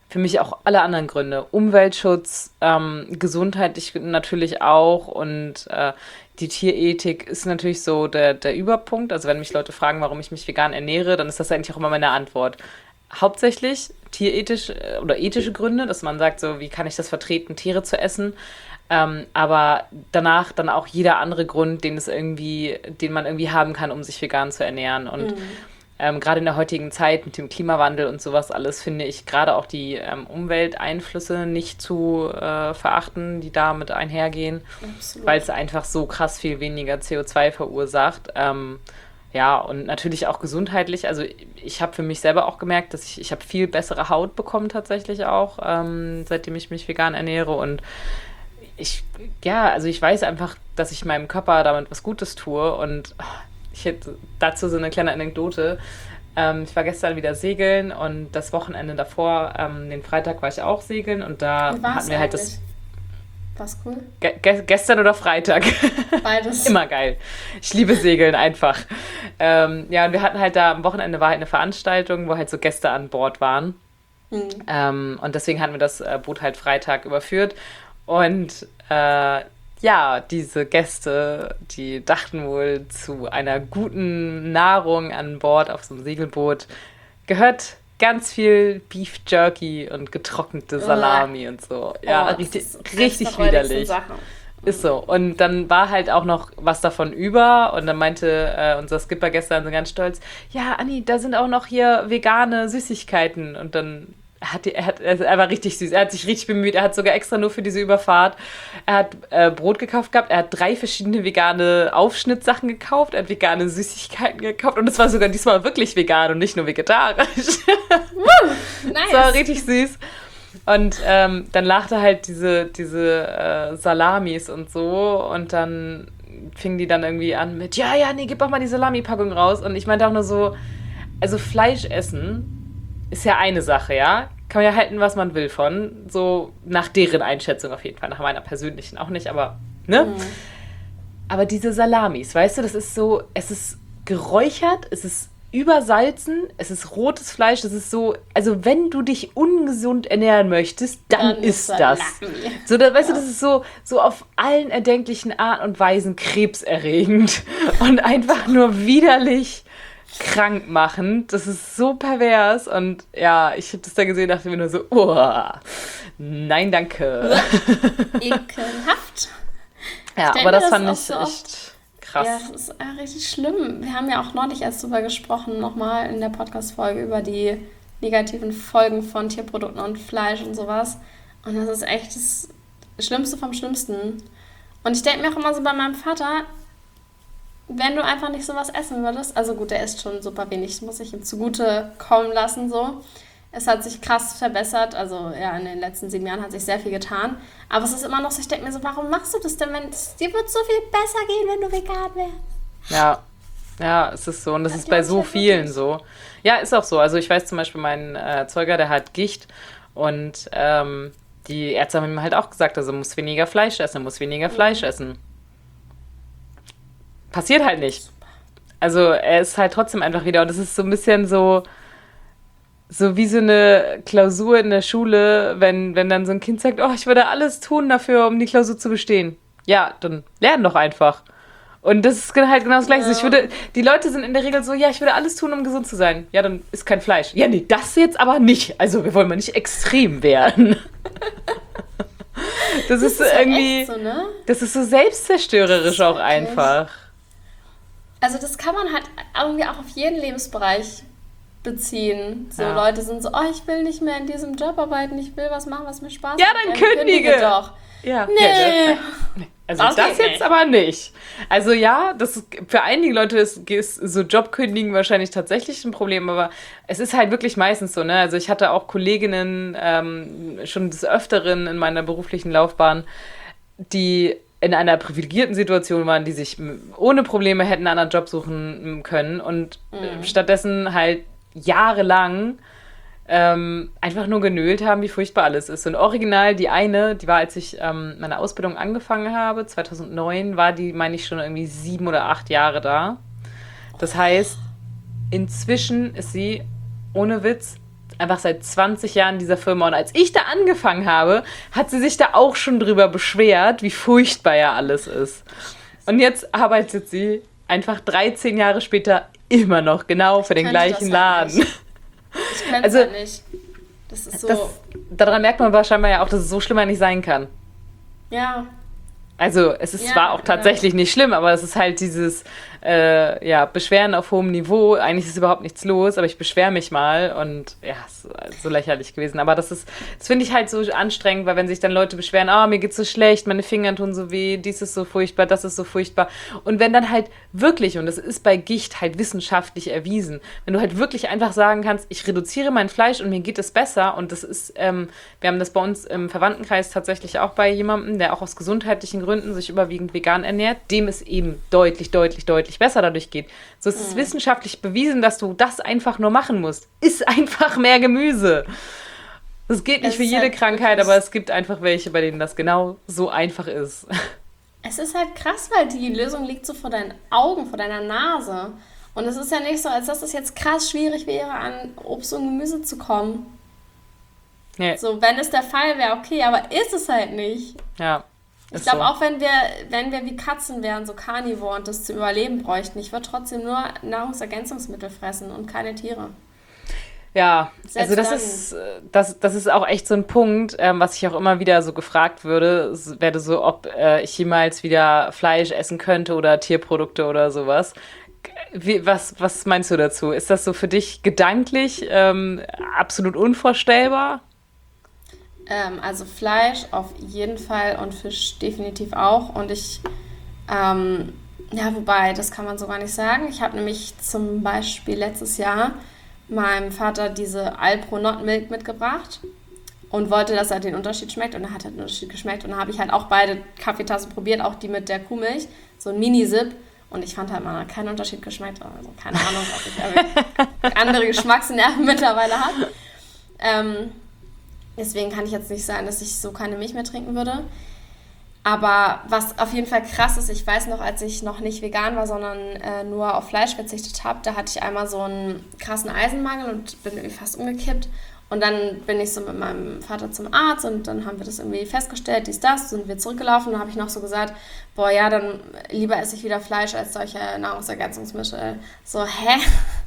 für mich auch alle anderen Gründe. Umweltschutz, gesundheitlich natürlich auch und die Tierethik ist natürlich so der Überpunkt. Also wenn mich Leute fragen, warum ich mich vegan ernähre, dann ist das eigentlich auch immer meine Antwort. Hauptsächlich tierethisch oder ethische Gründe, dass man sagt, so wie kann ich das vertreten, Tiere zu essen. Aber danach dann auch jeder andere Grund, den man irgendwie haben kann, um sich vegan zu ernähren. Und gerade in der heutigen Zeit mit dem Klimawandel und sowas alles, finde ich gerade auch die Umwelteinflüsse nicht zu verachten, die damit einhergehen, weil es einfach so krass viel weniger CO2 verursacht. Ja, und natürlich auch gesundheitlich. Also ich habe für mich selber auch gemerkt, dass ich habe viel bessere Haut bekommen tatsächlich auch, seitdem ich mich vegan ernähre. Und ich weiß einfach, dass ich meinem Körper damit was Gutes tue. Und ich hätte dazu so eine kleine Anekdote. Ich war gestern wieder segeln und das Wochenende davor, den Freitag war ich auch segeln und da hatten wir halt das. War's cool? Gestern oder Freitag? Beides. Immer geil. Ich liebe Segeln einfach. Ja, und wir hatten halt da, am Wochenende war halt eine Veranstaltung, wo halt so Gäste an Bord waren. Und deswegen hatten wir das Boot halt Freitag überführt. Und diese Gäste, die dachten wohl, zu einer guten Nahrung an Bord auf so einem Segelboot gehört ganz viel Beef Jerky und getrocknete Salami und so. Ja, richtig widerlich. Ist so. Und dann war halt auch noch was davon über und dann meinte unser Skipper gestern so ganz stolz, ja, Anni, da sind auch noch hier vegane Süßigkeiten. Und dann er war richtig süß, er hat sich richtig bemüht, er hat sogar extra nur für diese Überfahrt, er hat Brot gekauft gehabt, er hat 3 verschiedene vegane Aufschnittsachen gekauft, er hat vegane Süßigkeiten gekauft und es war sogar diesmal wirklich vegan und nicht nur vegetarisch. Nice. Das war richtig süß. Und dann lachte halt diese Salamis und so und dann fing die dann irgendwie an mit, nee, gib doch mal die Salami-Packung raus. Und ich meinte auch nur so, also Fleisch essen ist ja eine Sache, ja. Kann man ja halten, was man will von. So nach deren Einschätzung auf jeden Fall. Nach meiner persönlichen auch nicht, aber, ne? Aber diese Salamis, weißt du, das ist so, es ist geräuchert, es ist übersalzen, es ist rotes Fleisch, das ist so, also wenn du dich ungesund ernähren möchtest, dann ist das. So, weißt du, das ist so auf allen erdenklichen Arten und Weisen krebserregend und einfach nur widerlich krank machen. Das ist so pervers und ja, ich habe das da gesehen, dachte mir nur so, nein, danke. Ekelhaft. Ja, aber das fand ich echt krass. Ja, das ist richtig schlimm. Wir haben ja auch neulich erst drüber gesprochen, nochmal in der Podcast-Folge über die negativen Folgen von Tierprodukten und Fleisch und sowas. Und das ist echt das Schlimmste vom Schlimmsten. Und ich denke mir auch immer so bei meinem Vater, wenn du einfach nicht sowas essen würdest, also gut, der isst schon super wenig, muss ich ihm zugute kommen lassen, so. Es hat sich krass verbessert, also ja, in den letzten 7 Jahren hat sich sehr viel getan, aber es ist immer noch so, ich denke mir so, warum machst du das denn, dir wird so viel besser gehen, wenn du vegan wärst. Ja, es ist so und das ist bei so vielen so. Ja, ist auch so, also ich weiß zum Beispiel, mein Zeuger, der hat Gicht und die Ärzte haben ihm halt auch gesagt, also muss weniger Fleisch essen, Passiert halt nicht. Also er ist halt trotzdem einfach wieder und es ist so ein bisschen so wie so eine Klausur in der Schule, wenn dann so ein Kind sagt, ich würde alles tun dafür, um die Klausur zu bestehen. Ja, dann lern doch einfach. Und das ist halt genau das Gleiche. Ja. Die Leute sind in der Regel so, ja, ich würde alles tun, um gesund zu sein. Ja, dann ist kein Fleisch. Ja, nee, das jetzt aber nicht. Also wir wollen mal nicht extrem werden. Das ist irgendwie, so, ne? Das ist so selbstzerstörerisch auch einfach. Also das kann man halt irgendwie auch auf jeden Lebensbereich beziehen. So Leute sind so, ich will nicht mehr in diesem Job arbeiten, ich will was machen, was mir Spaß macht. Ja, dann kündige doch. Ja. Nee. Also das jetzt aber nicht. Also ja, das ist, für einige Leute ist so Jobkündigen wahrscheinlich tatsächlich ein Problem, aber es ist halt wirklich meistens so, ne? Also ich hatte auch Kolleginnen schon des Öfteren in meiner beruflichen Laufbahn, die in einer privilegierten Situation waren, die sich ohne Probleme hätten einen anderen Job suchen können und stattdessen halt jahrelang einfach nur genölt haben, wie furchtbar alles ist. Und original, die war, als ich meine Ausbildung angefangen habe, 2009, war die, meine ich, schon irgendwie 7 oder 8 Jahre da. Das heißt, inzwischen ist sie, ohne Witz, einfach seit 20 Jahren in dieser Firma. Und als ich da angefangen habe, hat sie sich da auch schon drüber beschwert, wie furchtbar ja alles ist. Und jetzt arbeitet sie einfach 13 Jahre später immer noch genau für den gleichen Laden. Ich könnte es halt nicht. Das ist so... Daran merkt man wahrscheinlich ja auch, dass es so schlimmer nicht sein kann. Ja. Also es ist zwar auch tatsächlich nicht schlimm, aber es ist halt dieses Beschweren auf hohem Niveau. Eigentlich ist überhaupt nichts los, aber ich beschwere mich mal und ja, so lächerlich gewesen. Aber das finde ich halt so anstrengend, weil wenn sich dann Leute beschweren, mir geht's so schlecht, meine Finger tun so weh, dies ist so furchtbar, das ist so furchtbar. Und wenn dann halt wirklich, und das ist bei Gicht halt wissenschaftlich erwiesen, wenn du halt wirklich einfach sagen kannst, ich reduziere mein Fleisch und mir geht es besser, und das ist, wir haben das bei uns im Verwandtenkreis tatsächlich auch bei jemandem, der auch aus gesundheitlichen Gründen sich überwiegend vegan ernährt, dem es eben deutlich besser dadurch geht. So ist es wissenschaftlich bewiesen, dass du das einfach nur machen musst. Iss einfach mehr Gemüse. Das geht nicht für jede Krankheit, aber es gibt einfach welche, bei denen das genau so einfach ist. Es ist halt krass, weil die Lösung liegt so vor deinen Augen, vor deiner Nase. Und es ist ja nicht so, als dass es jetzt krass schwierig wäre, an Obst und Gemüse zu kommen. Ja. So, wenn es der Fall wäre, okay, aber ist es halt nicht. Ja. Ich glaube, auch wenn wir wie Katzen wären, so Carnivore und das zu überleben bräuchten, ich würde trotzdem nur Nahrungsergänzungsmittel fressen und keine Tiere. Ja, Selbst also das ist auch echt so ein Punkt, was ich auch immer wieder so gefragt werde so, ob ich jemals wieder Fleisch essen könnte oder Tierprodukte oder sowas. Was meinst du dazu? Ist das so für dich gedanklich absolut unvorstellbar? Also Fleisch auf jeden Fall und Fisch definitiv auch. Und wobei, das kann man so gar nicht sagen. Ich habe nämlich zum Beispiel letztes Jahr meinem Vater diese Alpro Not Milk mitgebracht und wollte, dass er den Unterschied schmeckt. Und er hat halt den Unterschied geschmeckt. Und dann habe ich halt auch beide Kaffeetassen probiert, auch die mit der Kuhmilch, so ein Mini-Sip. Und ich fand halt, man hat keinen Unterschied geschmeckt. Also keine Ahnung, ob ich andere Geschmacksnerven mittlerweile habe. Deswegen kann ich jetzt nicht sagen, dass ich so keine Milch mehr trinken würde. Aber was auf jeden Fall krass ist, ich weiß noch, als ich noch nicht vegan war, sondern nur auf Fleisch verzichtet habe, da hatte ich einmal so einen krassen Eisenmangel und bin irgendwie fast umgekippt. Und dann bin ich so mit meinem Vater zum Arzt und dann haben wir das irgendwie festgestellt, das, sind wir zurückgelaufen. Und dann habe ich noch so gesagt, dann lieber esse ich wieder Fleisch als solche Nahrungsergänzungsmittel. So, hä?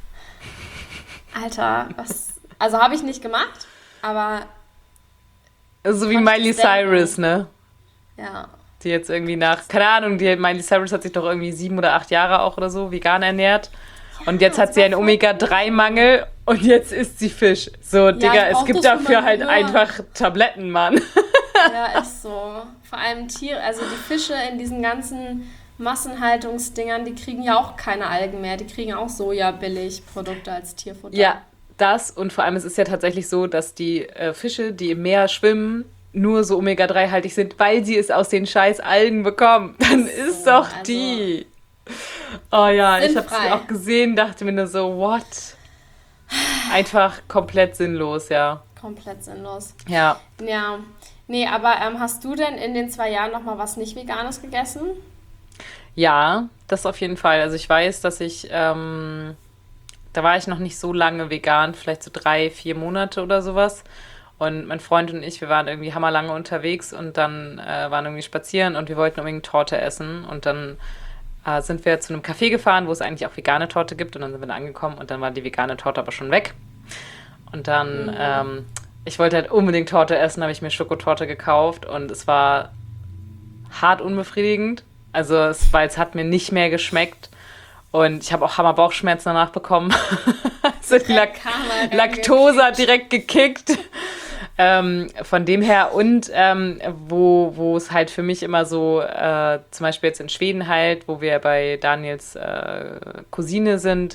Alter, was? Also habe ich nicht gemacht, aber... So wie Miley Cyrus, ne? Ja. Die jetzt irgendwie keine Ahnung, Miley Cyrus hat sich doch irgendwie 7 oder 8 Jahre auch oder so vegan ernährt. Und jetzt hat sie einen Omega-3-Mangel und jetzt isst sie Fisch. So, Digga, es gibt dafür halt einfach Tabletten, Mann. Ja, ist so. Vor allem Tiere, also die Fische in diesen ganzen Massenhaltungsdingern, die kriegen ja auch keine Algen mehr. Die kriegen auch Soja-Billig-Produkte als Tierfutter. Ja, das, und vor allem es ist ja tatsächlich so, dass die Fische, die im Meer schwimmen, nur so Omega-3-haltig sind, weil sie es aus den scheiß Algen bekommen. Dann ist doch die. Oh ja, ich habe es auch gesehen, dachte mir nur so, what? Einfach komplett sinnlos, ja. Komplett sinnlos. Ja. Ja. Nee, aber hast du denn in den 2 Jahren noch mal was nicht Veganes gegessen? Ja, das auf jeden Fall. Also ich weiß, dass da war ich noch nicht so lange vegan, vielleicht so 3-4 Monate oder sowas. Und mein Freund und ich, wir waren irgendwie hammerlange unterwegs und dann waren irgendwie spazieren und wir wollten unbedingt Torte essen. Und dann sind wir zu einem Café gefahren, wo es eigentlich auch vegane Torte gibt. Und dann sind wir da angekommen und dann war die vegane Torte aber schon weg. Und dann, ich wollte halt unbedingt Torte essen, habe ich mir Schokotorte gekauft und es war hart unbefriedigend. Also es hat mir nicht mehr geschmeckt. Und ich habe auch Hammer Bauchschmerzen danach bekommen. Also die Laktose hat direkt gekickt. Von dem her und wo es halt für mich immer so, zum Beispiel jetzt in Schweden halt, wo wir bei Daniels Cousine sind,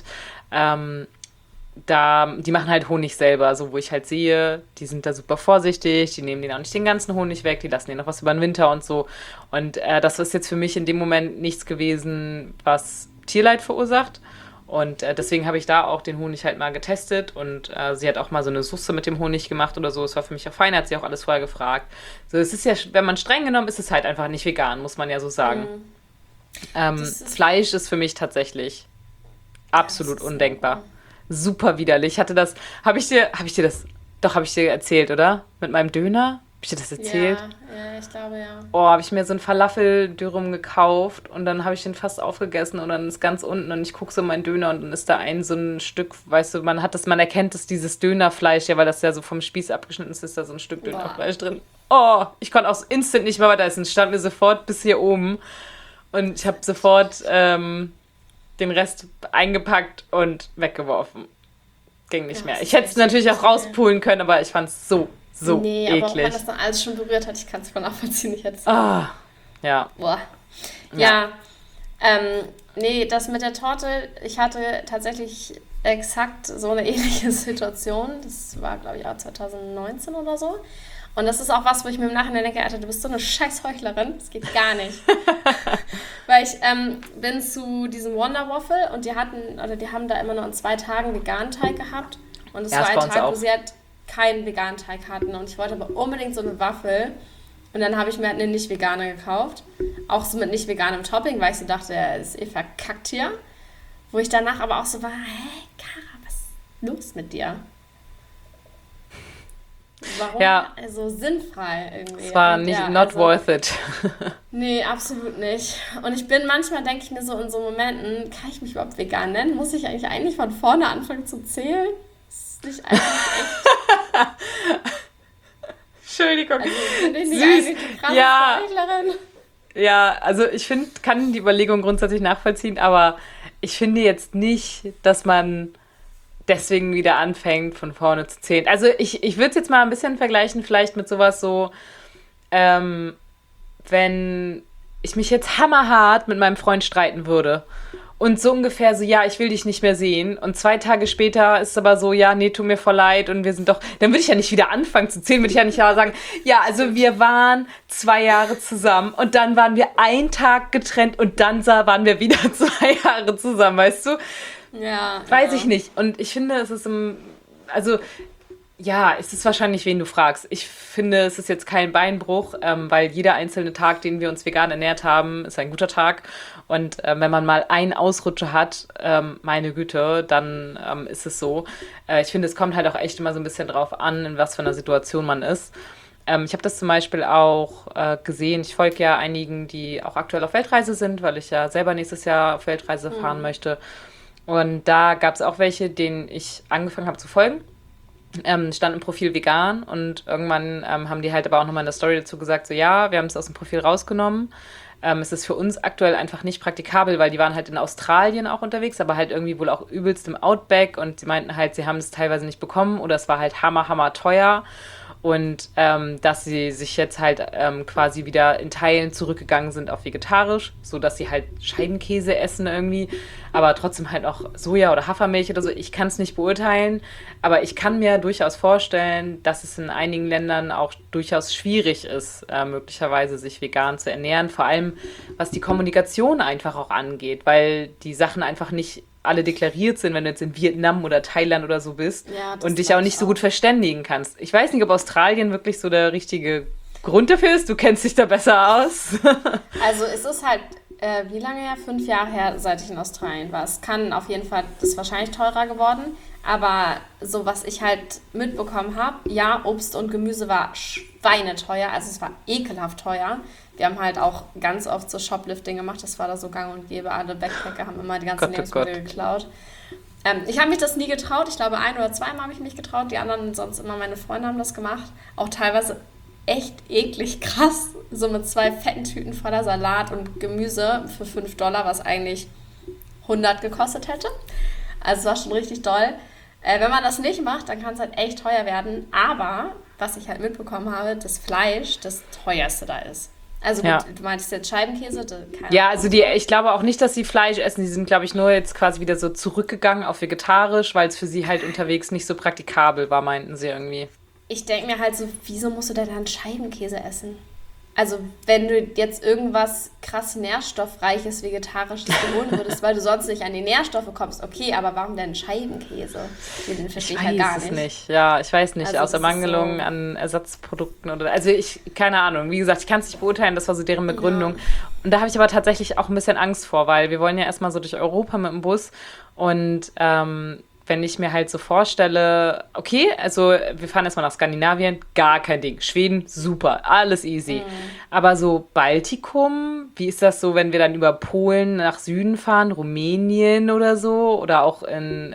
die machen halt Honig selber, so wo ich halt sehe, die sind da super vorsichtig, die nehmen denen auch nicht den ganzen Honig weg, die lassen denen noch was über den Winter und so. Und das ist jetzt für mich in dem Moment nichts gewesen, was Tierleid verursacht. Und deswegen habe ich da auch den Honig halt mal getestet und sie hat auch mal so eine Sauce mit dem Honig gemacht oder so. Es war für mich auch fein, hat sie auch alles vorher gefragt. So, es ist ja, wenn man streng genommen ist, es halt einfach nicht vegan, muss man ja so sagen. Fleisch ist für mich tatsächlich absolut undenkbar. super widerlich. Habe ich dir erzählt, oder? Mit meinem Döner? Habe ich dir das erzählt? Ja, ich glaube, ja. Oh, habe ich mir so ein Falafel-Dürüm gekauft und dann habe ich den fast aufgegessen und dann ist ganz unten und ich gucke so meinen Döner und dann ist da so ein Stück, weißt du, man erkennt es, dieses Dönerfleisch, ja, weil das ja so vom Spieß abgeschnitten ist da so ein Stück Dönerfleisch drin. Oh, ich konnte auch instant nicht mehr weiter essen. Es stand mir sofort bis hier oben und ich habe sofort den Rest eingepackt und weggeworfen. Ging nicht mehr. Ich hätte es natürlich auch rauspulen können, aber ich fand es so eklig. Aber wenn das dann alles schon berührt hat, ich kann es voll nachvollziehen. Ich hätte es ja. Boah. Ja. Nee, das mit der Torte, ich hatte tatsächlich exakt so eine ähnliche Situation. Das war, glaube ich, auch 2019 oder so. Und das ist auch was, wo ich mir im Nachhinein denke, Alter, du bist so eine scheiß Heuchlerin. Das geht gar nicht. Weil ich bin zu diesem Wonder Waffle und die haben da immer nur an 2 Tagen veganen Teig gehabt. Und es war ein Tag, wo sie halt keinen veganen Teig hatten. Und ich wollte aber unbedingt so eine Waffel. Und dann habe ich mir halt eine nicht-vegane gekauft. Auch so mit nicht-veganem Topping, weil ich so dachte, er ist verkackt hier. Wo ich danach aber auch so war, hey, Cara, was ist los mit dir? Warum? Ja. Also sinnfrei irgendwie. Es war not worth it. Nee, absolut nicht. Und ich bin manchmal, denke ich mir so in so Momenten, kann ich mich überhaupt vegan nennen? Muss ich eigentlich von vorne anfangen zu zählen? Ist nicht eigentlich echt... Entschuldigung. Also bin ich nicht eigentlich die krasse Heuchlerin? Ja, also ich kann die Überlegung grundsätzlich nachvollziehen, aber ich finde jetzt nicht, dass man deswegen wieder anfängt, von vorne zu zählen. Also ich würde es jetzt mal ein bisschen vergleichen, vielleicht mit sowas so, wenn ich mich jetzt hammerhart mit meinem Freund streiten würde und so ungefähr so, ja, ich will dich nicht mehr sehen und 2 Tage später ist es aber so, ja, nee, tut mir voll leid und wir sind doch, dann würde ich ja nicht wieder anfangen zu zählen, würde ich ja nicht sagen, ja, also wir waren 2 Jahre zusammen und dann waren wir 1 Tag getrennt und dann waren wir wieder 2 Jahre zusammen, weißt du? Ja. Weiß ich nicht. Und ich finde, es ist es ist wahrscheinlich, wen du fragst. Ich finde, es ist jetzt kein Beinbruch, weil jeder einzelne Tag, den wir uns vegan ernährt haben, ist ein guter Tag. Und wenn man mal einen Ausrutscher hat, meine Güte, dann ist es so. Ich finde, es kommt halt auch echt immer so ein bisschen drauf an, in was für einer Situation man ist. Ich habe das zum Beispiel auch gesehen. Ich folge ja einigen, die auch aktuell auf Weltreise sind, weil ich ja selber nächstes Jahr auf Weltreise fahren möchte. Und da gab es auch welche, denen ich angefangen habe zu folgen. Stand im Profil vegan und irgendwann haben die halt aber auch nochmal in der Story dazu gesagt, so ja, wir haben es aus dem Profil rausgenommen. Es ist für uns aktuell einfach nicht praktikabel, weil die waren halt in Australien auch unterwegs, aber halt irgendwie wohl auch übelst im Outback und sie meinten halt, sie haben es teilweise nicht bekommen oder es war halt hammer teuer. Und dass sie sich jetzt halt quasi wieder in Teilen zurückgegangen sind auf vegetarisch, sodass sie halt Scheibenkäse essen irgendwie, aber trotzdem halt auch Soja oder Hafermilch oder so. Ich kann es nicht beurteilen, aber ich kann mir durchaus vorstellen, dass es in einigen Ländern auch durchaus schwierig ist, möglicherweise sich vegan zu ernähren, vor allem was die Kommunikation einfach auch angeht, weil die Sachen einfach nicht alle deklariert sind, wenn du jetzt in Vietnam oder Thailand oder so bist und dich auch nicht so gut verständigen kannst. Ich weiß nicht, ob Australien wirklich so der richtige Grund dafür ist. Du kennst dich da besser aus. Also es ist halt, wie lange her? 5 Jahre her, seit ich in Australien war. Es kann auf jeden Fall, das ist wahrscheinlich teurer geworden, aber so was ich halt mitbekommen habe, ja, Obst und Gemüse war schweineteuer, also es war ekelhaft teuer. Wir haben halt auch ganz oft so Shoplifting gemacht, das war da so gang und gäbe. Alle Backpacker haben immer die ganzen Lebensmittel geklaut. Ich habe mich das nie getraut, ich glaube 1 oder 2 Mal habe ich mich getraut, die anderen, sonst immer meine Freunde haben das gemacht. Auch teilweise echt eklig krass, so mit 2 fetten Tüten voller Salat und Gemüse für $5, was eigentlich 100 gekostet hätte. Also es war schon richtig doll. Wenn man das nicht macht, dann kann es halt echt teuer werden. Aber, was ich halt mitbekommen habe, das Fleisch das teuerste da ist. Also gut, du meintest jetzt Scheibenkäse? Ja, also ich glaube auch nicht, dass sie Fleisch essen. Die sind, glaube ich, nur jetzt quasi wieder so zurückgegangen auf vegetarisch, weil es für sie halt unterwegs nicht so praktikabel war, meinten sie irgendwie. Ich denke mir halt so, wieso musst du denn dann Scheibenkäse essen? Also wenn du jetzt irgendwas krass Nährstoffreiches, Vegetarisches holen würdest, weil du sonst nicht an die Nährstoffe kommst, okay, aber warum denn Scheibenkäse? Den verstehe ich halt gar nicht. Ich weiß es nicht. Ja, ich weiß nicht. Also aus Ermangelung an Ersatzprodukten oder... Also keine Ahnung. Wie gesagt, ich kann es nicht beurteilen, das war so deren Begründung. Ja. Und da habe ich aber tatsächlich auch ein bisschen Angst vor, weil wir wollen ja erstmal so durch Europa mit dem Bus und wenn ich mir halt so vorstelle, okay, also wir fahren erstmal nach Skandinavien, gar kein Ding. Schweden, super, alles easy. Aber so Baltikum, wie ist das so, wenn wir dann über Polen nach Süden fahren, Rumänien oder so? Oder auch in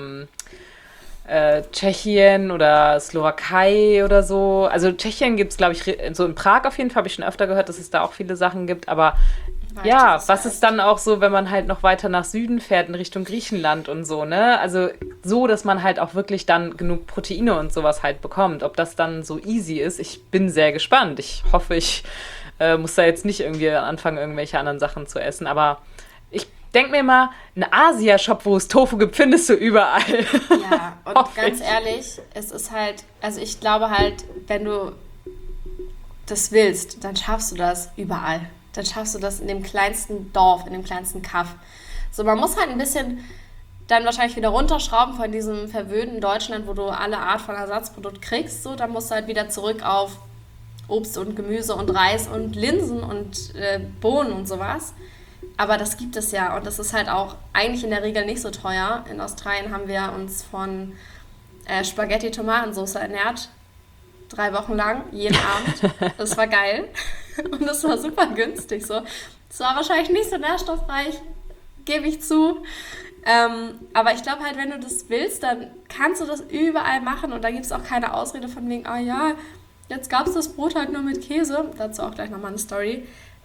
Tschechien oder Slowakei oder so. Also Tschechien gibt es, glaube ich, so in Prag auf jeden Fall, habe ich schon öfter gehört, dass es da auch viele Sachen gibt. Aber ja, was ist dann auch so, wenn man halt noch weiter nach Süden fährt, in Richtung Griechenland und so, ne? Also so, dass man halt auch wirklich dann genug Proteine und sowas halt bekommt. Ob das dann so easy ist, ich bin sehr gespannt. Ich hoffe, ich muss da jetzt nicht irgendwie anfangen, irgendwelche anderen Sachen zu essen. Aber ich denke mir mal, ein Asia-Shop, wo es Tofu gibt, findest du überall. Ja, und ganz ehrlich, es ist halt, also ich glaube halt, wenn du das willst, dann schaffst du das überall. Dann schaffst du das in dem kleinsten Dorf, in dem kleinsten Kaff. So, man muss halt ein bisschen dann wahrscheinlich wieder runterschrauben von diesem verwöhnten Deutschland, wo du alle Art von Ersatzprodukt kriegst. So, dann musst du halt wieder zurück auf Obst und Gemüse und Reis und Linsen und Bohnen und sowas. Aber das gibt es ja und das ist halt auch eigentlich in der Regel nicht so teuer. In Australien haben wir uns von Spaghetti-Tomatensauce ernährt. 3 Wochen lang, jeden Abend. Das war geil. Und das war super günstig. So. Es war wahrscheinlich nicht so nährstoffreich, gebe ich zu. Aber ich glaube halt, wenn du das willst, dann kannst du das überall machen. Und da gibt es auch keine Ausrede von wegen, ah ja, jetzt gab es das Brot halt nur mit Käse. Dazu auch gleich nochmal eine Story.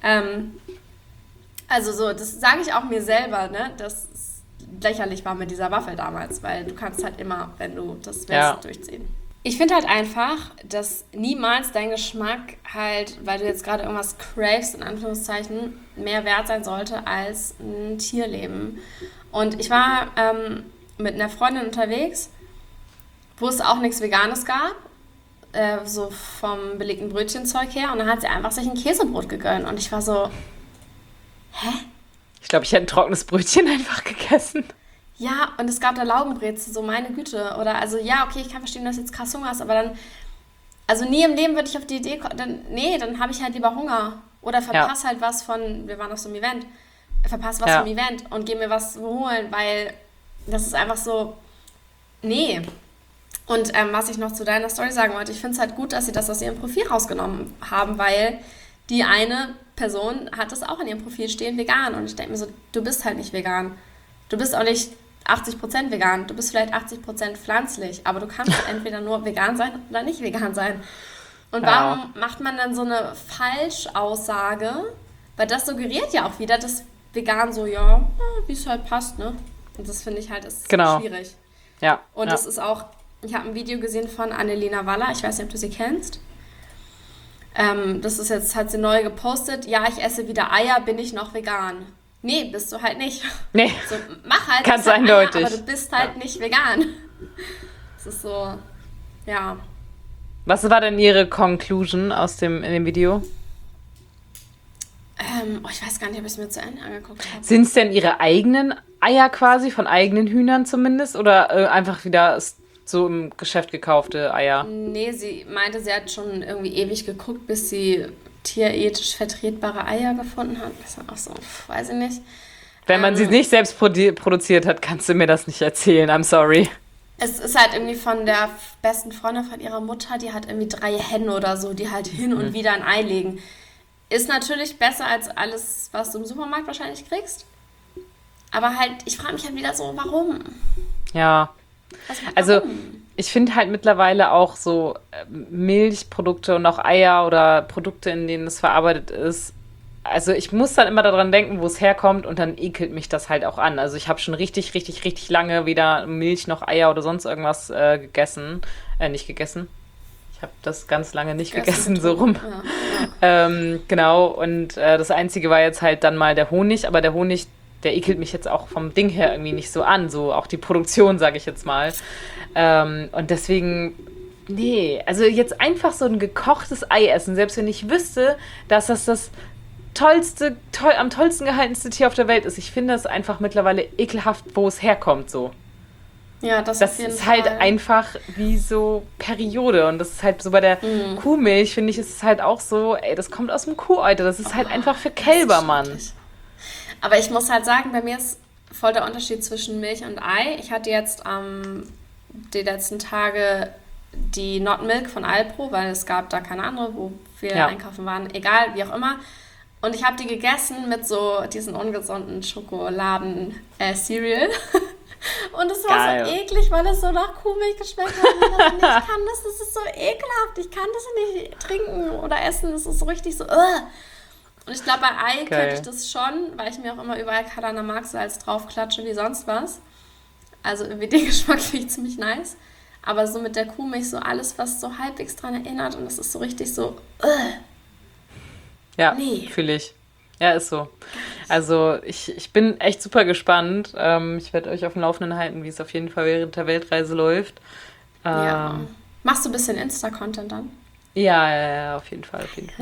Also so, das sage ich auch mir selber, ne, dass es lächerlich war mit dieser Waffel damals. Weil du kannst halt immer, wenn du das willst, durchziehen. Ich finde halt einfach, dass niemals dein Geschmack halt, weil du jetzt gerade irgendwas cravest, in Anführungszeichen, mehr wert sein sollte als ein Tierleben. Und ich war mit einer Freundin unterwegs, wo es auch nichts Veganes gab, so vom belegten Brötchenzeug her. Und dann hat sie einfach sich ein Käsebrot gegönnt. Und ich war so, hä? Ich glaube, ich hätte ein trockenes Brötchen einfach gegessen. Ja, und es gab da Laugenbrezel, so meine Güte. Oder, also ja, okay, ich kann verstehen, dass du jetzt krass Hunger hast, aber dann, also nie im Leben würde ich auf die Idee kommen, dann habe ich halt lieber Hunger. Oder verpasse halt was von, wir waren auf so einem Event, verpasse was vom Event und gehe mir was holen, weil das ist einfach so, nee. Und was ich noch zu deiner Story sagen wollte, ich finde es halt gut, dass sie das aus ihrem Profil rausgenommen haben, weil die eine Person hat das auch in ihrem Profil stehen, vegan. Und ich denke mir so, du bist halt nicht vegan. Du bist auch nicht 80% vegan, du bist vielleicht 80% pflanzlich, aber du kannst entweder nur vegan sein oder nicht vegan sein. Und warum macht man dann so eine Falschaussage? Weil das suggeriert ja auch wieder, dass vegan so, ja, wie es halt passt, ne? Und das finde ich halt ist schwierig. Ja. Und das ist auch, ich habe ein Video gesehen von Annelena Waller, ich weiß nicht, ob du sie kennst. Das ist jetzt, hat sie neu gepostet, ja, ich esse wieder Eier, bin ich noch vegan? Nee, bist du halt nicht. Nee. So, mach halt. Ganz eindeutig. Eier, aber du bist halt nicht vegan. Das ist so, ja. Was war denn Ihre Conclusion in dem Video? Ich weiß gar nicht, ob ich es mir zu Ende angeguckt habe. Sind es denn Ihre eigenen Eier quasi, von eigenen Hühnern zumindest? Oder einfach wieder so im Geschäft gekaufte Eier? Nee, sie meinte, sie hat schon irgendwie ewig geguckt, bis sie tierethisch vertretbare Eier gefunden hat. Das war auch so, weiß ich nicht. Wenn man sie nicht selbst produziert hat, kannst du mir das nicht erzählen. I'm sorry. Es ist halt irgendwie von der besten Freundin von ihrer Mutter, die hat irgendwie 3 Hennen oder so, die halt hin und wieder ein Ei legen. Ist natürlich besser als alles, was du im Supermarkt wahrscheinlich kriegst. Aber halt, ich frage mich halt wieder so, warum? Ja. Also ich finde halt mittlerweile auch so Milchprodukte und auch Eier oder Produkte, in denen es verarbeitet ist. Also ich muss dann immer daran denken, wo es herkommt und dann ekelt mich das halt auch an. Also ich habe schon richtig, richtig, richtig lange weder Milch noch Eier oder sonst irgendwas gegessen. Nicht gegessen. Ich habe das ganz lange nicht gegessen, so rum. Ja. Genau, und das Einzige war jetzt halt dann mal der Honig, aber der Honig, der ekelt mich jetzt auch vom Ding her irgendwie nicht so an, so auch die Produktion, sage ich jetzt mal. Und deswegen, nee, also jetzt einfach so ein gekochtes Ei essen, selbst wenn ich wüsste, dass das am tollsten gehaltenste Tier auf der Welt ist. Ich finde es einfach mittlerweile ekelhaft, wo es herkommt, so. Ja, das auf jeden ist Fall. Halt einfach wie so Periode. Und das ist halt so bei der Kuhmilch, finde ich, ist es halt auch so, ey, das kommt aus dem Kuheuter. Das ist halt einfach für Kälber, Mann. Aber ich muss halt sagen, bei mir ist voll der Unterschied zwischen Milch und Ei. Ich hatte jetzt die letzten Tage die Not Milk von Alpro, weil es gab da keine andere, wo wir einkaufen waren. Egal, wie auch immer. Und ich habe die gegessen mit so diesen ungesunden Schokoladen-Cereal. Und es war so eklig, weil es so nach Kuhmilch geschmeckt hat. Und ich dachte, ich kann das ist so ekelhaft. Ich kann das nicht trinken oder essen. Das ist so richtig so. Und ich glaube, bei Ei könnte ich das schon, weil ich mir auch immer überall Kalanamak-Salz draufklatsche wie sonst was. Also irgendwie den Geschmack finde ich ziemlich nice. Aber so mit der Kuhmilch so alles, was so halbwegs dran erinnert. Und das ist so richtig so. Ja, fühle ich. Ja, ist so. Also ich bin echt super gespannt. Ich werde euch auf dem Laufenden halten, wie es auf jeden Fall während der Weltreise läuft. Ja. Machst du ein bisschen Insta-Content dann? Ja, auf jeden Fall. Ich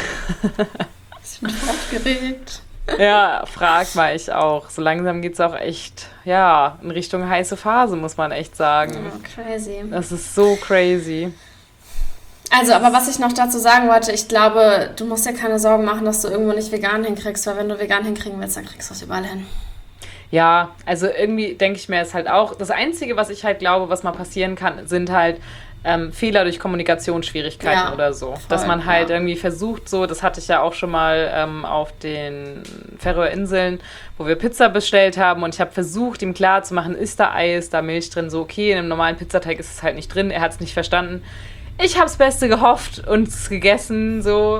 bin aufgeregt. Ja, frag mal ich auch. So langsam geht es auch echt, in Richtung heiße Phase, muss man echt sagen. Oh, crazy. Das ist so crazy. Also, aber was ich noch dazu sagen wollte, ich glaube, du musst dir keine Sorgen machen, dass du irgendwo nicht vegan hinkriegst, weil wenn du vegan hinkriegen willst, dann kriegst du es überall hin. Ja, also irgendwie denke ich mir es halt auch, das Einzige, was ich halt glaube, was mal passieren kann, sind halt Fehler durch Kommunikationsschwierigkeiten oder so. Voll, dass man halt irgendwie versucht, so, das hatte ich ja auch schon mal auf den Färöerinseln, wo wir Pizza bestellt haben und ich habe versucht, ihm klarzumachen, ist da Ei, ist da Milch drin, so okay, in einem normalen Pizzateig ist es halt nicht drin, er hat es nicht verstanden. Ich habe das Beste gehofft und es gegessen, so.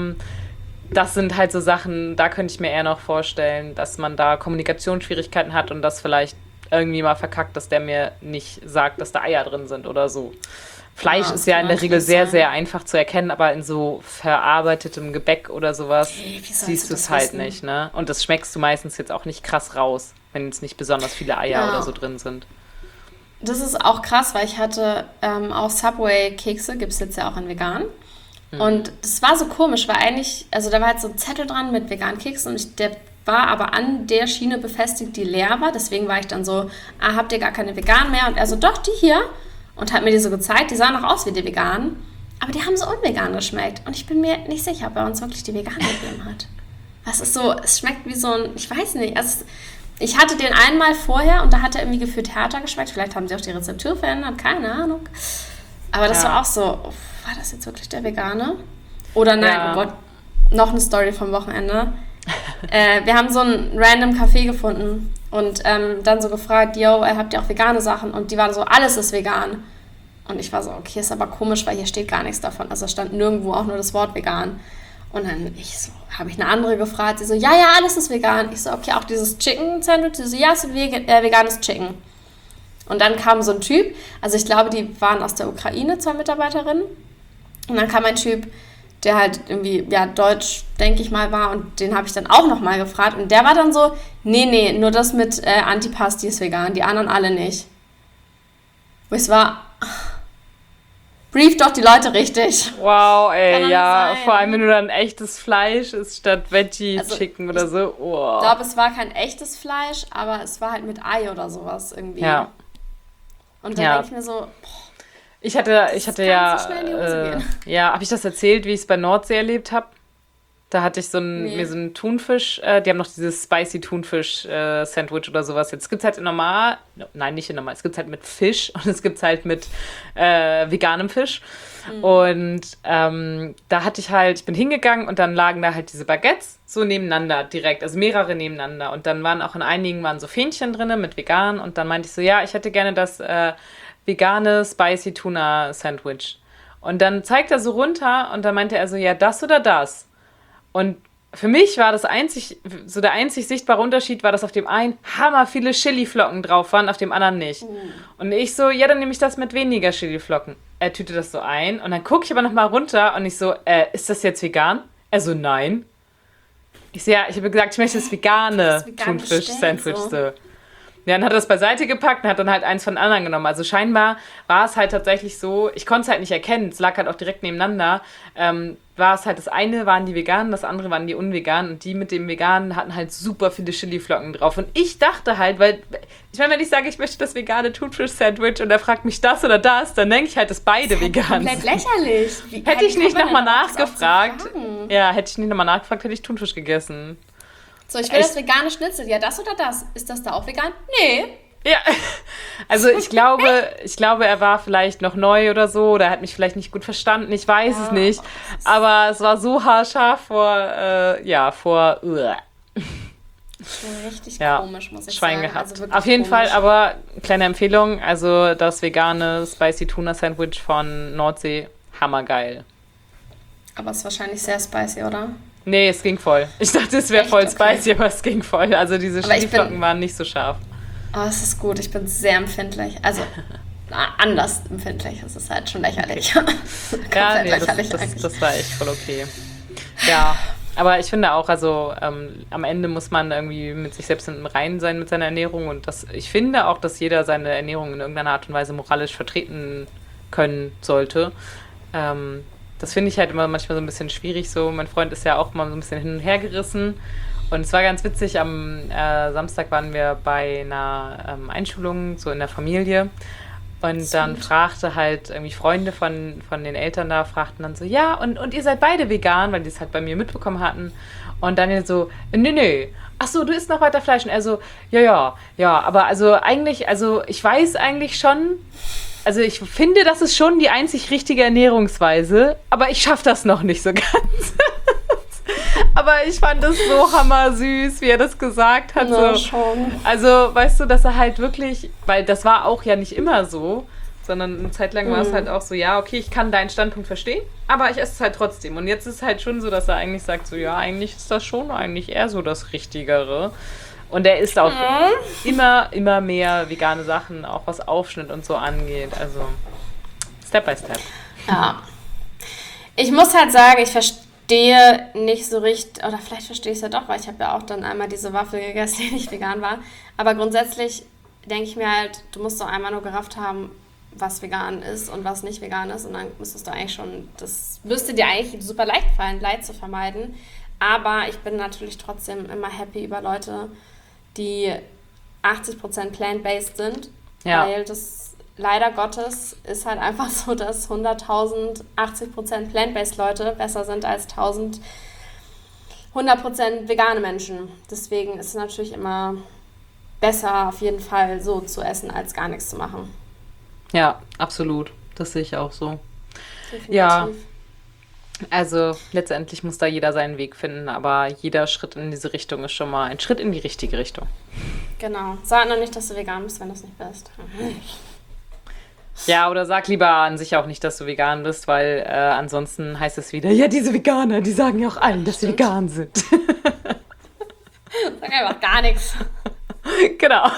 Das sind halt so Sachen, da könnte ich mir eher noch vorstellen, dass man da Kommunikationsschwierigkeiten hat und das vielleicht irgendwie mal verkackt, dass der mir nicht sagt, dass da Eier drin sind oder so. Fleisch ist ja in der Regel sehr, sehr einfach zu erkennen, aber in so verarbeitetem Gebäck oder sowas siehst du es halt nicht, ne? Und das schmeckst du meistens jetzt auch nicht krass raus, wenn jetzt nicht besonders viele Eier oder so drin sind. Das ist auch krass, weil ich hatte auch Subway-Kekse, gibt es jetzt ja auch in vegan. Und das war so komisch, weil eigentlich, also da war halt so ein Zettel dran mit veganen Keksen und der war aber an der Schiene befestigt, die leer war. Deswegen war ich dann so, habt ihr gar keine veganen mehr? Und er so, doch, die hier. Und hat mir die so gezeigt, die sahen auch aus wie die veganen. Aber die haben so unvegan geschmeckt. Und ich bin mir nicht sicher, ob er uns wirklich die veganen gegeben hat. Das ist so, es schmeckt wie so ein, ich weiß nicht, ich hatte den einmal vorher und da hat er irgendwie gefühlt härter geschmeckt. Vielleicht haben sie auch die Rezeptur verändert, keine Ahnung. Aber das war auch so, war das jetzt wirklich der vegane? Oder nein, oh Gott, noch eine Story vom Wochenende. Wir haben so einen random Café gefunden und dann so gefragt, habt ihr auch vegane Sachen? Und die waren so, alles ist vegan. Und ich war so, okay, ist aber komisch, weil hier steht gar nichts davon. Also stand nirgendwo auch nur das Wort vegan. Und dann habe ich eine andere gefragt, sie so, ja, alles ist vegan. Ich so, okay, auch dieses Chicken Sandwich? Sie so, ja, es ist veganes Chicken. Und dann kam so ein Typ, also ich glaube, die waren aus der Ukraine, 2 Mitarbeiterinnen. Und dann kam ein Typ, der halt irgendwie, deutsch, denke ich mal, war. Und den habe ich dann auch nochmal gefragt. Und der war dann so, nee, nur das mit Antipasti ist vegan, die anderen alle nicht. Wo es war, brief doch die Leute richtig. Wow, ey, vor allem, wenn du dann echtes Fleisch isst statt Veggie-Chicken oder so. Oh. Ich glaube, es war kein echtes Fleisch, aber es war halt mit Ei oder sowas irgendwie. Ja. Und dann denke ich mir so, ich hatte ja, so schnell in die Hose gehen. Habe ich das erzählt, wie ich es bei Nordsee erlebt habe? Da hatte ich mir so einen Thunfisch, die haben noch dieses Spicy Thunfisch-Sandwich oder sowas. Jetzt gibt es halt nicht in normal, es gibt es halt mit Fisch und es gibt es halt mit veganem Fisch. Und da hatte ich bin hingegangen und dann lagen da halt diese Baguettes so nebeneinander direkt, also mehrere nebeneinander. Und dann waren auch in einigen so Fähnchen drin mit vegan und dann meinte ich so, ja, ich hätte gerne das vegane Spicy Tuna Sandwich. Und dann zeigt er so runter und dann meinte er so, ja, das oder das? Und für mich war der einzig sichtbare Unterschied war, dass auf dem einen hammer viele Chiliflocken drauf waren, auf dem anderen nicht. Und ich so, ja, dann nehme ich das mit weniger Chiliflocken. Er tütet das so ein und dann gucke ich aber nochmal runter und ich so, ist das jetzt vegan? Er so, nein. Ich so, ja, ich habe gesagt, ich möchte das vegane Thunfisch-Sandwich so. Ja, dann hat er das beiseite gepackt und hat dann halt eins von den anderen genommen. Also scheinbar war es halt tatsächlich so, ich konnte es halt nicht erkennen, es lag halt auch direkt nebeneinander, war es halt, das eine waren die Veganen, das andere waren die Unveganen und die mit dem Veganen hatten halt super viele Chiliflocken drauf. Und ich dachte halt, weil, ich meine, wenn ich sage, ich möchte das vegane Thunfisch-Sandwich und er fragt mich das oder das, dann denke ich halt, dass beide vegan sind. Komplett lächerlich. Hätte ich nicht nochmal nachgefragt, hätte ich nicht nochmal nachgefragt, hätte ich Thunfisch gegessen. So, ich will das vegane Schnitzel. Ja, das oder das? Ist das da auch vegan? Nee. Ja, also ich glaube, er war vielleicht noch neu oder so, oder er hat mich vielleicht nicht gut verstanden, ich weiß es nicht. Aber es war so haarscharf vor. Schon richtig komisch, muss ich Schwein sagen. gehabt. Also auf jeden komisch. Fall, aber kleine Empfehlung, also das vegane Spicy Tuna Sandwich von Nordsee, hammergeil. Aber es ist wahrscheinlich sehr spicy, oder? Nee, es ging voll. Ich dachte, es wäre voll Okay. spicy, aber es ging voll. Also diese Chiliflocken waren nicht so scharf. Oh, es ist gut, ich bin sehr empfindlich. Also anders empfindlich, das ist halt schon lächerlich. Ja, Komplett nee, lächerlich das war echt voll okay. Ja, aber ich finde auch, also am Ende muss man irgendwie mit sich selbst im Reinen sein mit seiner Ernährung und ich finde auch, dass jeder seine Ernährung in irgendeiner Art und Weise moralisch vertreten können sollte. Das finde ich halt immer manchmal so ein bisschen schwierig so. Mein Freund ist ja auch mal so ein bisschen hin und her gerissen. Und es war ganz witzig, am Samstag waren wir bei einer Einschulung, so in der Familie. Und dann fragte halt irgendwie Freunde von den Eltern da, fragten dann so, ja, und ihr seid beide vegan, weil die es halt bei mir mitbekommen hatten. Und Daniel so, nee. Ach so, du isst noch weiter Fleisch. Und er so, ja, aber also eigentlich, also ich weiß eigentlich schon, also ich finde, das ist schon die einzig richtige Ernährungsweise, aber ich schaffe das noch nicht so ganz. Aber ich fand das so hammersüß, wie er das gesagt hat. Ja, so. schon. Also, weißt du, dass er halt wirklich, weil das war auch ja nicht immer so, sondern eine Zeit lang war es halt auch so, ja, okay, ich kann deinen Standpunkt verstehen, aber ich esse es halt trotzdem. Und jetzt ist es halt schon so, dass er eigentlich sagt, so, ja, eigentlich ist das schon eigentlich eher so das Richtigere. Und er isst auch immer mehr vegane Sachen, auch was Aufschnitt und so angeht. Also, Step by Step. Ja. Ich muss halt sagen, ich verstehe nicht so richtig, oder vielleicht verstehe ich es ja doch, weil ich habe ja auch dann einmal diese Waffel gegessen, die nicht vegan war. Aber grundsätzlich denke ich mir halt, du musst doch einmal nur gerafft haben, was vegan ist und was nicht vegan ist. Und dann müsstest du eigentlich schon, das müsste dir eigentlich super leicht fallen, Leid zu vermeiden. Aber ich bin natürlich trotzdem immer happy über Leute, die 80% plant-based sind, weil das leider Gottes ist halt einfach so, dass 100.000 80% plant-based Leute besser sind als 1.000 100% vegane Menschen. Deswegen ist es natürlich immer besser, auf jeden Fall so zu essen, als gar nichts zu machen. Ja, absolut. Das sehe ich auch so. Definitiv. Ja, also letztendlich muss da jeder seinen Weg finden, aber jeder Schritt in diese Richtung ist schon mal ein Schritt in die richtige Richtung. Genau. Sag nur nicht, dass du vegan bist, wenn du es nicht bist. Ja, oder sag lieber an sich auch nicht, dass du vegan bist, weil ansonsten heißt es wieder, ja, diese Veganer, die sagen ja auch allen, dass sie vegan sind. Sag einfach gar nichts. Genau.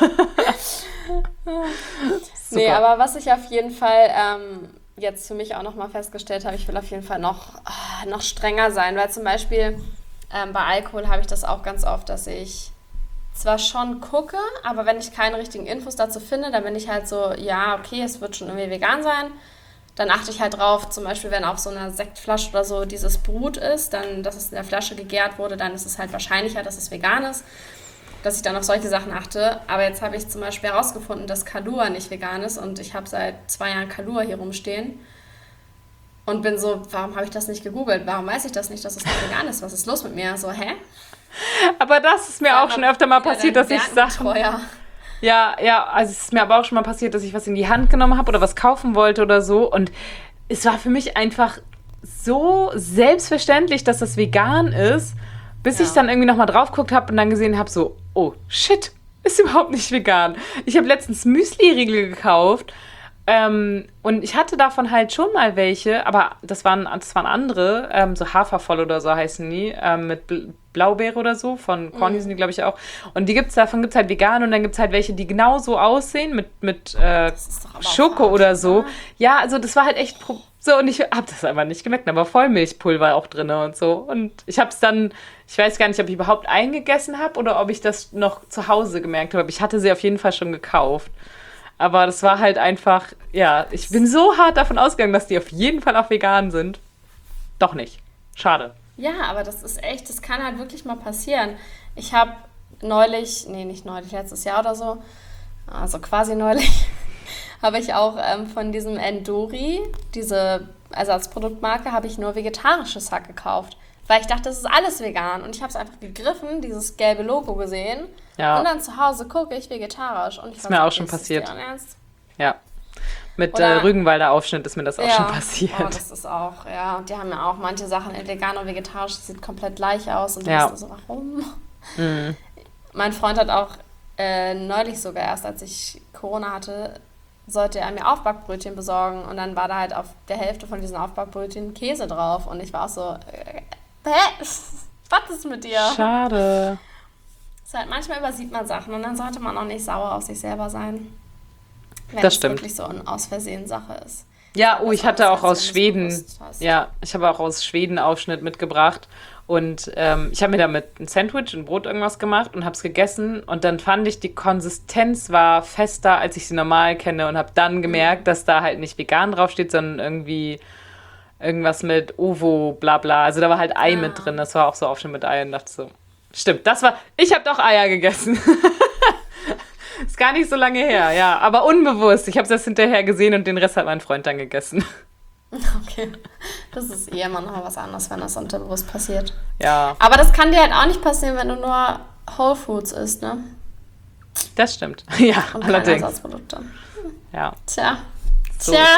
Nee, aber was ich auf jeden Fall jetzt für mich auch nochmal festgestellt habe, ich will auf jeden Fall noch strenger sein, weil zum Beispiel bei Alkohol habe ich das auch ganz oft, dass ich zwar schon gucke, aber wenn ich keine richtigen Infos dazu finde, dann bin ich halt so, ja, okay, es wird schon irgendwie vegan sein. Dann achte ich halt drauf, zum Beispiel, wenn auf so einer Sektflasche oder so dieses Brut ist, dann, dass es in der Flasche gegärt wurde, dann ist es halt wahrscheinlicher, dass es vegan ist, dass ich dann auf solche Sachen achte. Aber jetzt habe ich zum Beispiel herausgefunden, dass Kahlua nicht vegan ist und ich habe seit 2 Jahren Kahlua hier rumstehen und bin so, warum habe ich das nicht gegoogelt? Warum weiß ich das nicht, dass es nicht vegan ist? Was ist los mit mir? So, hä? Aber das ist mir auch schon öfter mal passiert, dass ich Sachen... Ja, also es ist mir aber auch schon mal passiert, dass ich was in die Hand genommen habe oder was kaufen wollte oder so. Und es war für mich einfach so selbstverständlich, dass das vegan ist, bis ich dann irgendwie nochmal drauf geguckt habe und dann gesehen habe, so, oh, shit, ist überhaupt nicht vegan. Ich habe letztens Müsli-Riegel gekauft und ich hatte davon halt schon mal welche, aber das waren andere, so Hafervoll oder so heißen die, mit Blaubeere oder so, von Corny sind die, glaube ich, auch. Und davon gibt es halt vegan und dann gibt es halt welche, die genau so aussehen, mit Schoko oder so. Ja, also das war halt echt so und ich habe das einfach nicht gemerkt, da war Vollmilchpulver auch drin und so. Und ich habe es dann, ich weiß gar nicht, ob ich überhaupt eingegessen habe oder ob ich das noch zu Hause gemerkt habe. Ich hatte sie auf jeden Fall schon gekauft. Aber das war halt einfach, ja, ich bin so hart davon ausgegangen, dass die auf jeden Fall auch vegan sind. Doch nicht. Schade. Ja, aber das ist echt, das kann halt wirklich mal passieren. Ich habe letztes Jahr oder so, also quasi neulich, habe ich auch von diesem Enduri, diese Ersatzproduktmarke, habe ich nur vegetarisches Hack gekauft. weil ich dachte, das ist alles vegan. Und ich habe es einfach gegriffen, dieses gelbe Logo gesehen. Ja. Und dann zu Hause gucke ich vegetarisch. Und ich ist mir auch schon passiert. Ist Ernst? Ja. Mit Rügenwalder Aufschnitt ist mir das auch schon passiert. Oh, das ist auch, ja. Und die haben ja auch manche Sachen in vegan und vegetarisch, das sieht komplett gleich aus. Und du bist so, warum? Mhm. Mein Freund hat auch neulich sogar erst, als ich Corona hatte, sollte er mir Aufbackbrötchen besorgen. Und dann war da halt auf der Hälfte von diesen Aufbackbrötchen Käse drauf. Und ich war auch so, was ist mit dir? Schade. Ist halt, manchmal übersieht man Sachen und dann sollte man auch nicht sauer auf sich selber sein. Wenn das es stimmt. wirklich so eine aus Versehen Sache ist. Ja, ich hatte auch aus Schweden, ich habe auch aus Schweden Aufschnitt mitgebracht und ich habe mir damit ein Sandwich und Brot irgendwas gemacht und habe es gegessen und dann fand ich, die Konsistenz war fester, als ich sie normal kenne und habe dann gemerkt, dass da halt nicht vegan draufsteht, sondern irgendwie irgendwas mit Ovo, bla bla, also da war halt Ei mit drin, das war auch so Aufschnitt mit Ei und dachte so, stimmt, ich habe doch Eier gegessen. Ist gar nicht so lange her, ja. Aber unbewusst. Ich habe es erst hinterher gesehen und den Rest hat mein Freund dann gegessen. Okay. Das ist immer noch was anderes, wenn das unterbewusst passiert. Ja. Aber das kann dir halt auch nicht passieren, wenn du nur Whole Foods isst, ne? Das stimmt. Ja, und allerdings. Ersatzprodukte. Ja. Tja. So ist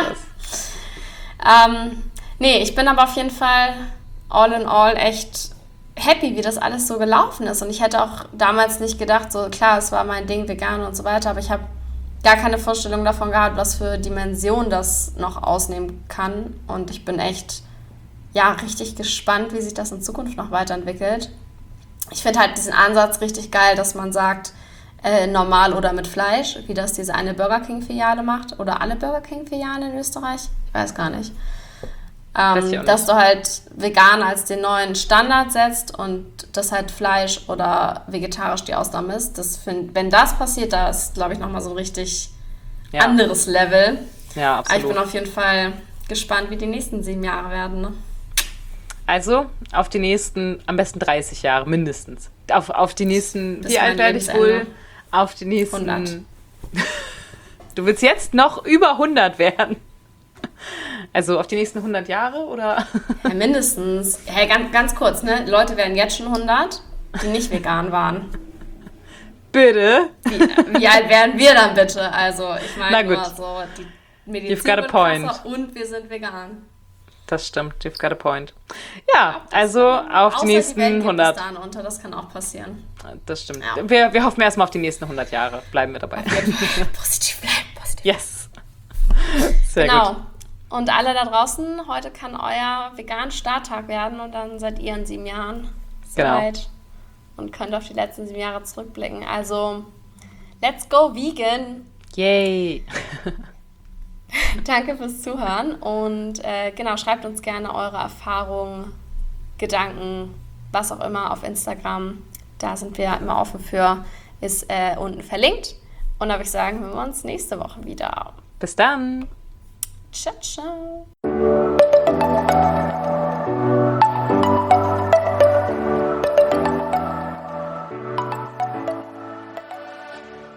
das. Nee, ich bin aber auf jeden Fall all in all echt happy, wie das alles so gelaufen ist. Und ich hätte auch damals nicht gedacht, so klar, es war mein Ding, vegan und so weiter, aber ich habe gar keine Vorstellung davon gehabt, was für Dimension das noch ausnehmen kann. Und ich bin echt, richtig gespannt, wie sich das in Zukunft noch weiterentwickelt. Ich finde halt diesen Ansatz richtig geil, dass man sagt, normal oder mit Fleisch, wie das diese eine Burger King-Filiale macht oder alle Burger King-Filialen in Österreich. Ich weiß gar nicht. Dass du halt vegan als den neuen Standard setzt und dass halt Fleisch oder vegetarisch die Ausnahme ist. Wenn das passiert, da ist, glaube ich, nochmal so ein richtig anderes Level. Ja, absolut. Aber ich bin auf jeden Fall gespannt, wie die nächsten 7 Jahre werden. Ne? Also auf die nächsten, am besten 30 Jahre mindestens. Auf die nächsten, wie alt werde ich wohl? Auf die nächsten 100. Du willst jetzt noch über 100 werden. Also auf die nächsten 100 Jahre, oder? Ja, mindestens. Hey, ganz kurz, ne? Leute werden jetzt schon 100, die nicht vegan waren. Bitte? Wie alt wären wir dann bitte? Also, ich meine nur so, die Medizin You've got a point. Und wir sind vegan. Das stimmt, you've got a point. Ja, also auf die nächsten die Welt 100. Geht bis unter, das kann auch passieren. Das stimmt. Ja. Wir hoffen erstmal auf die nächsten 100 Jahre. Bleiben wir dabei. Positiv bleiben, positiv. Yes. Sehr genau. gut. Und alle da draußen, heute kann euer vegan Starttag werden und dann seid ihr in 7 Jahren soweit und könnt auf die letzten 7 Jahre zurückblicken. Also, let's go vegan! Yay! Danke fürs Zuhören und schreibt uns gerne eure Erfahrungen, Gedanken, was auch immer auf Instagram. Da sind wir immer offen für, ist unten verlinkt. Und da würde ich sagen, hören wir uns nächste Woche wieder. Bis dann! Ciao, ciao!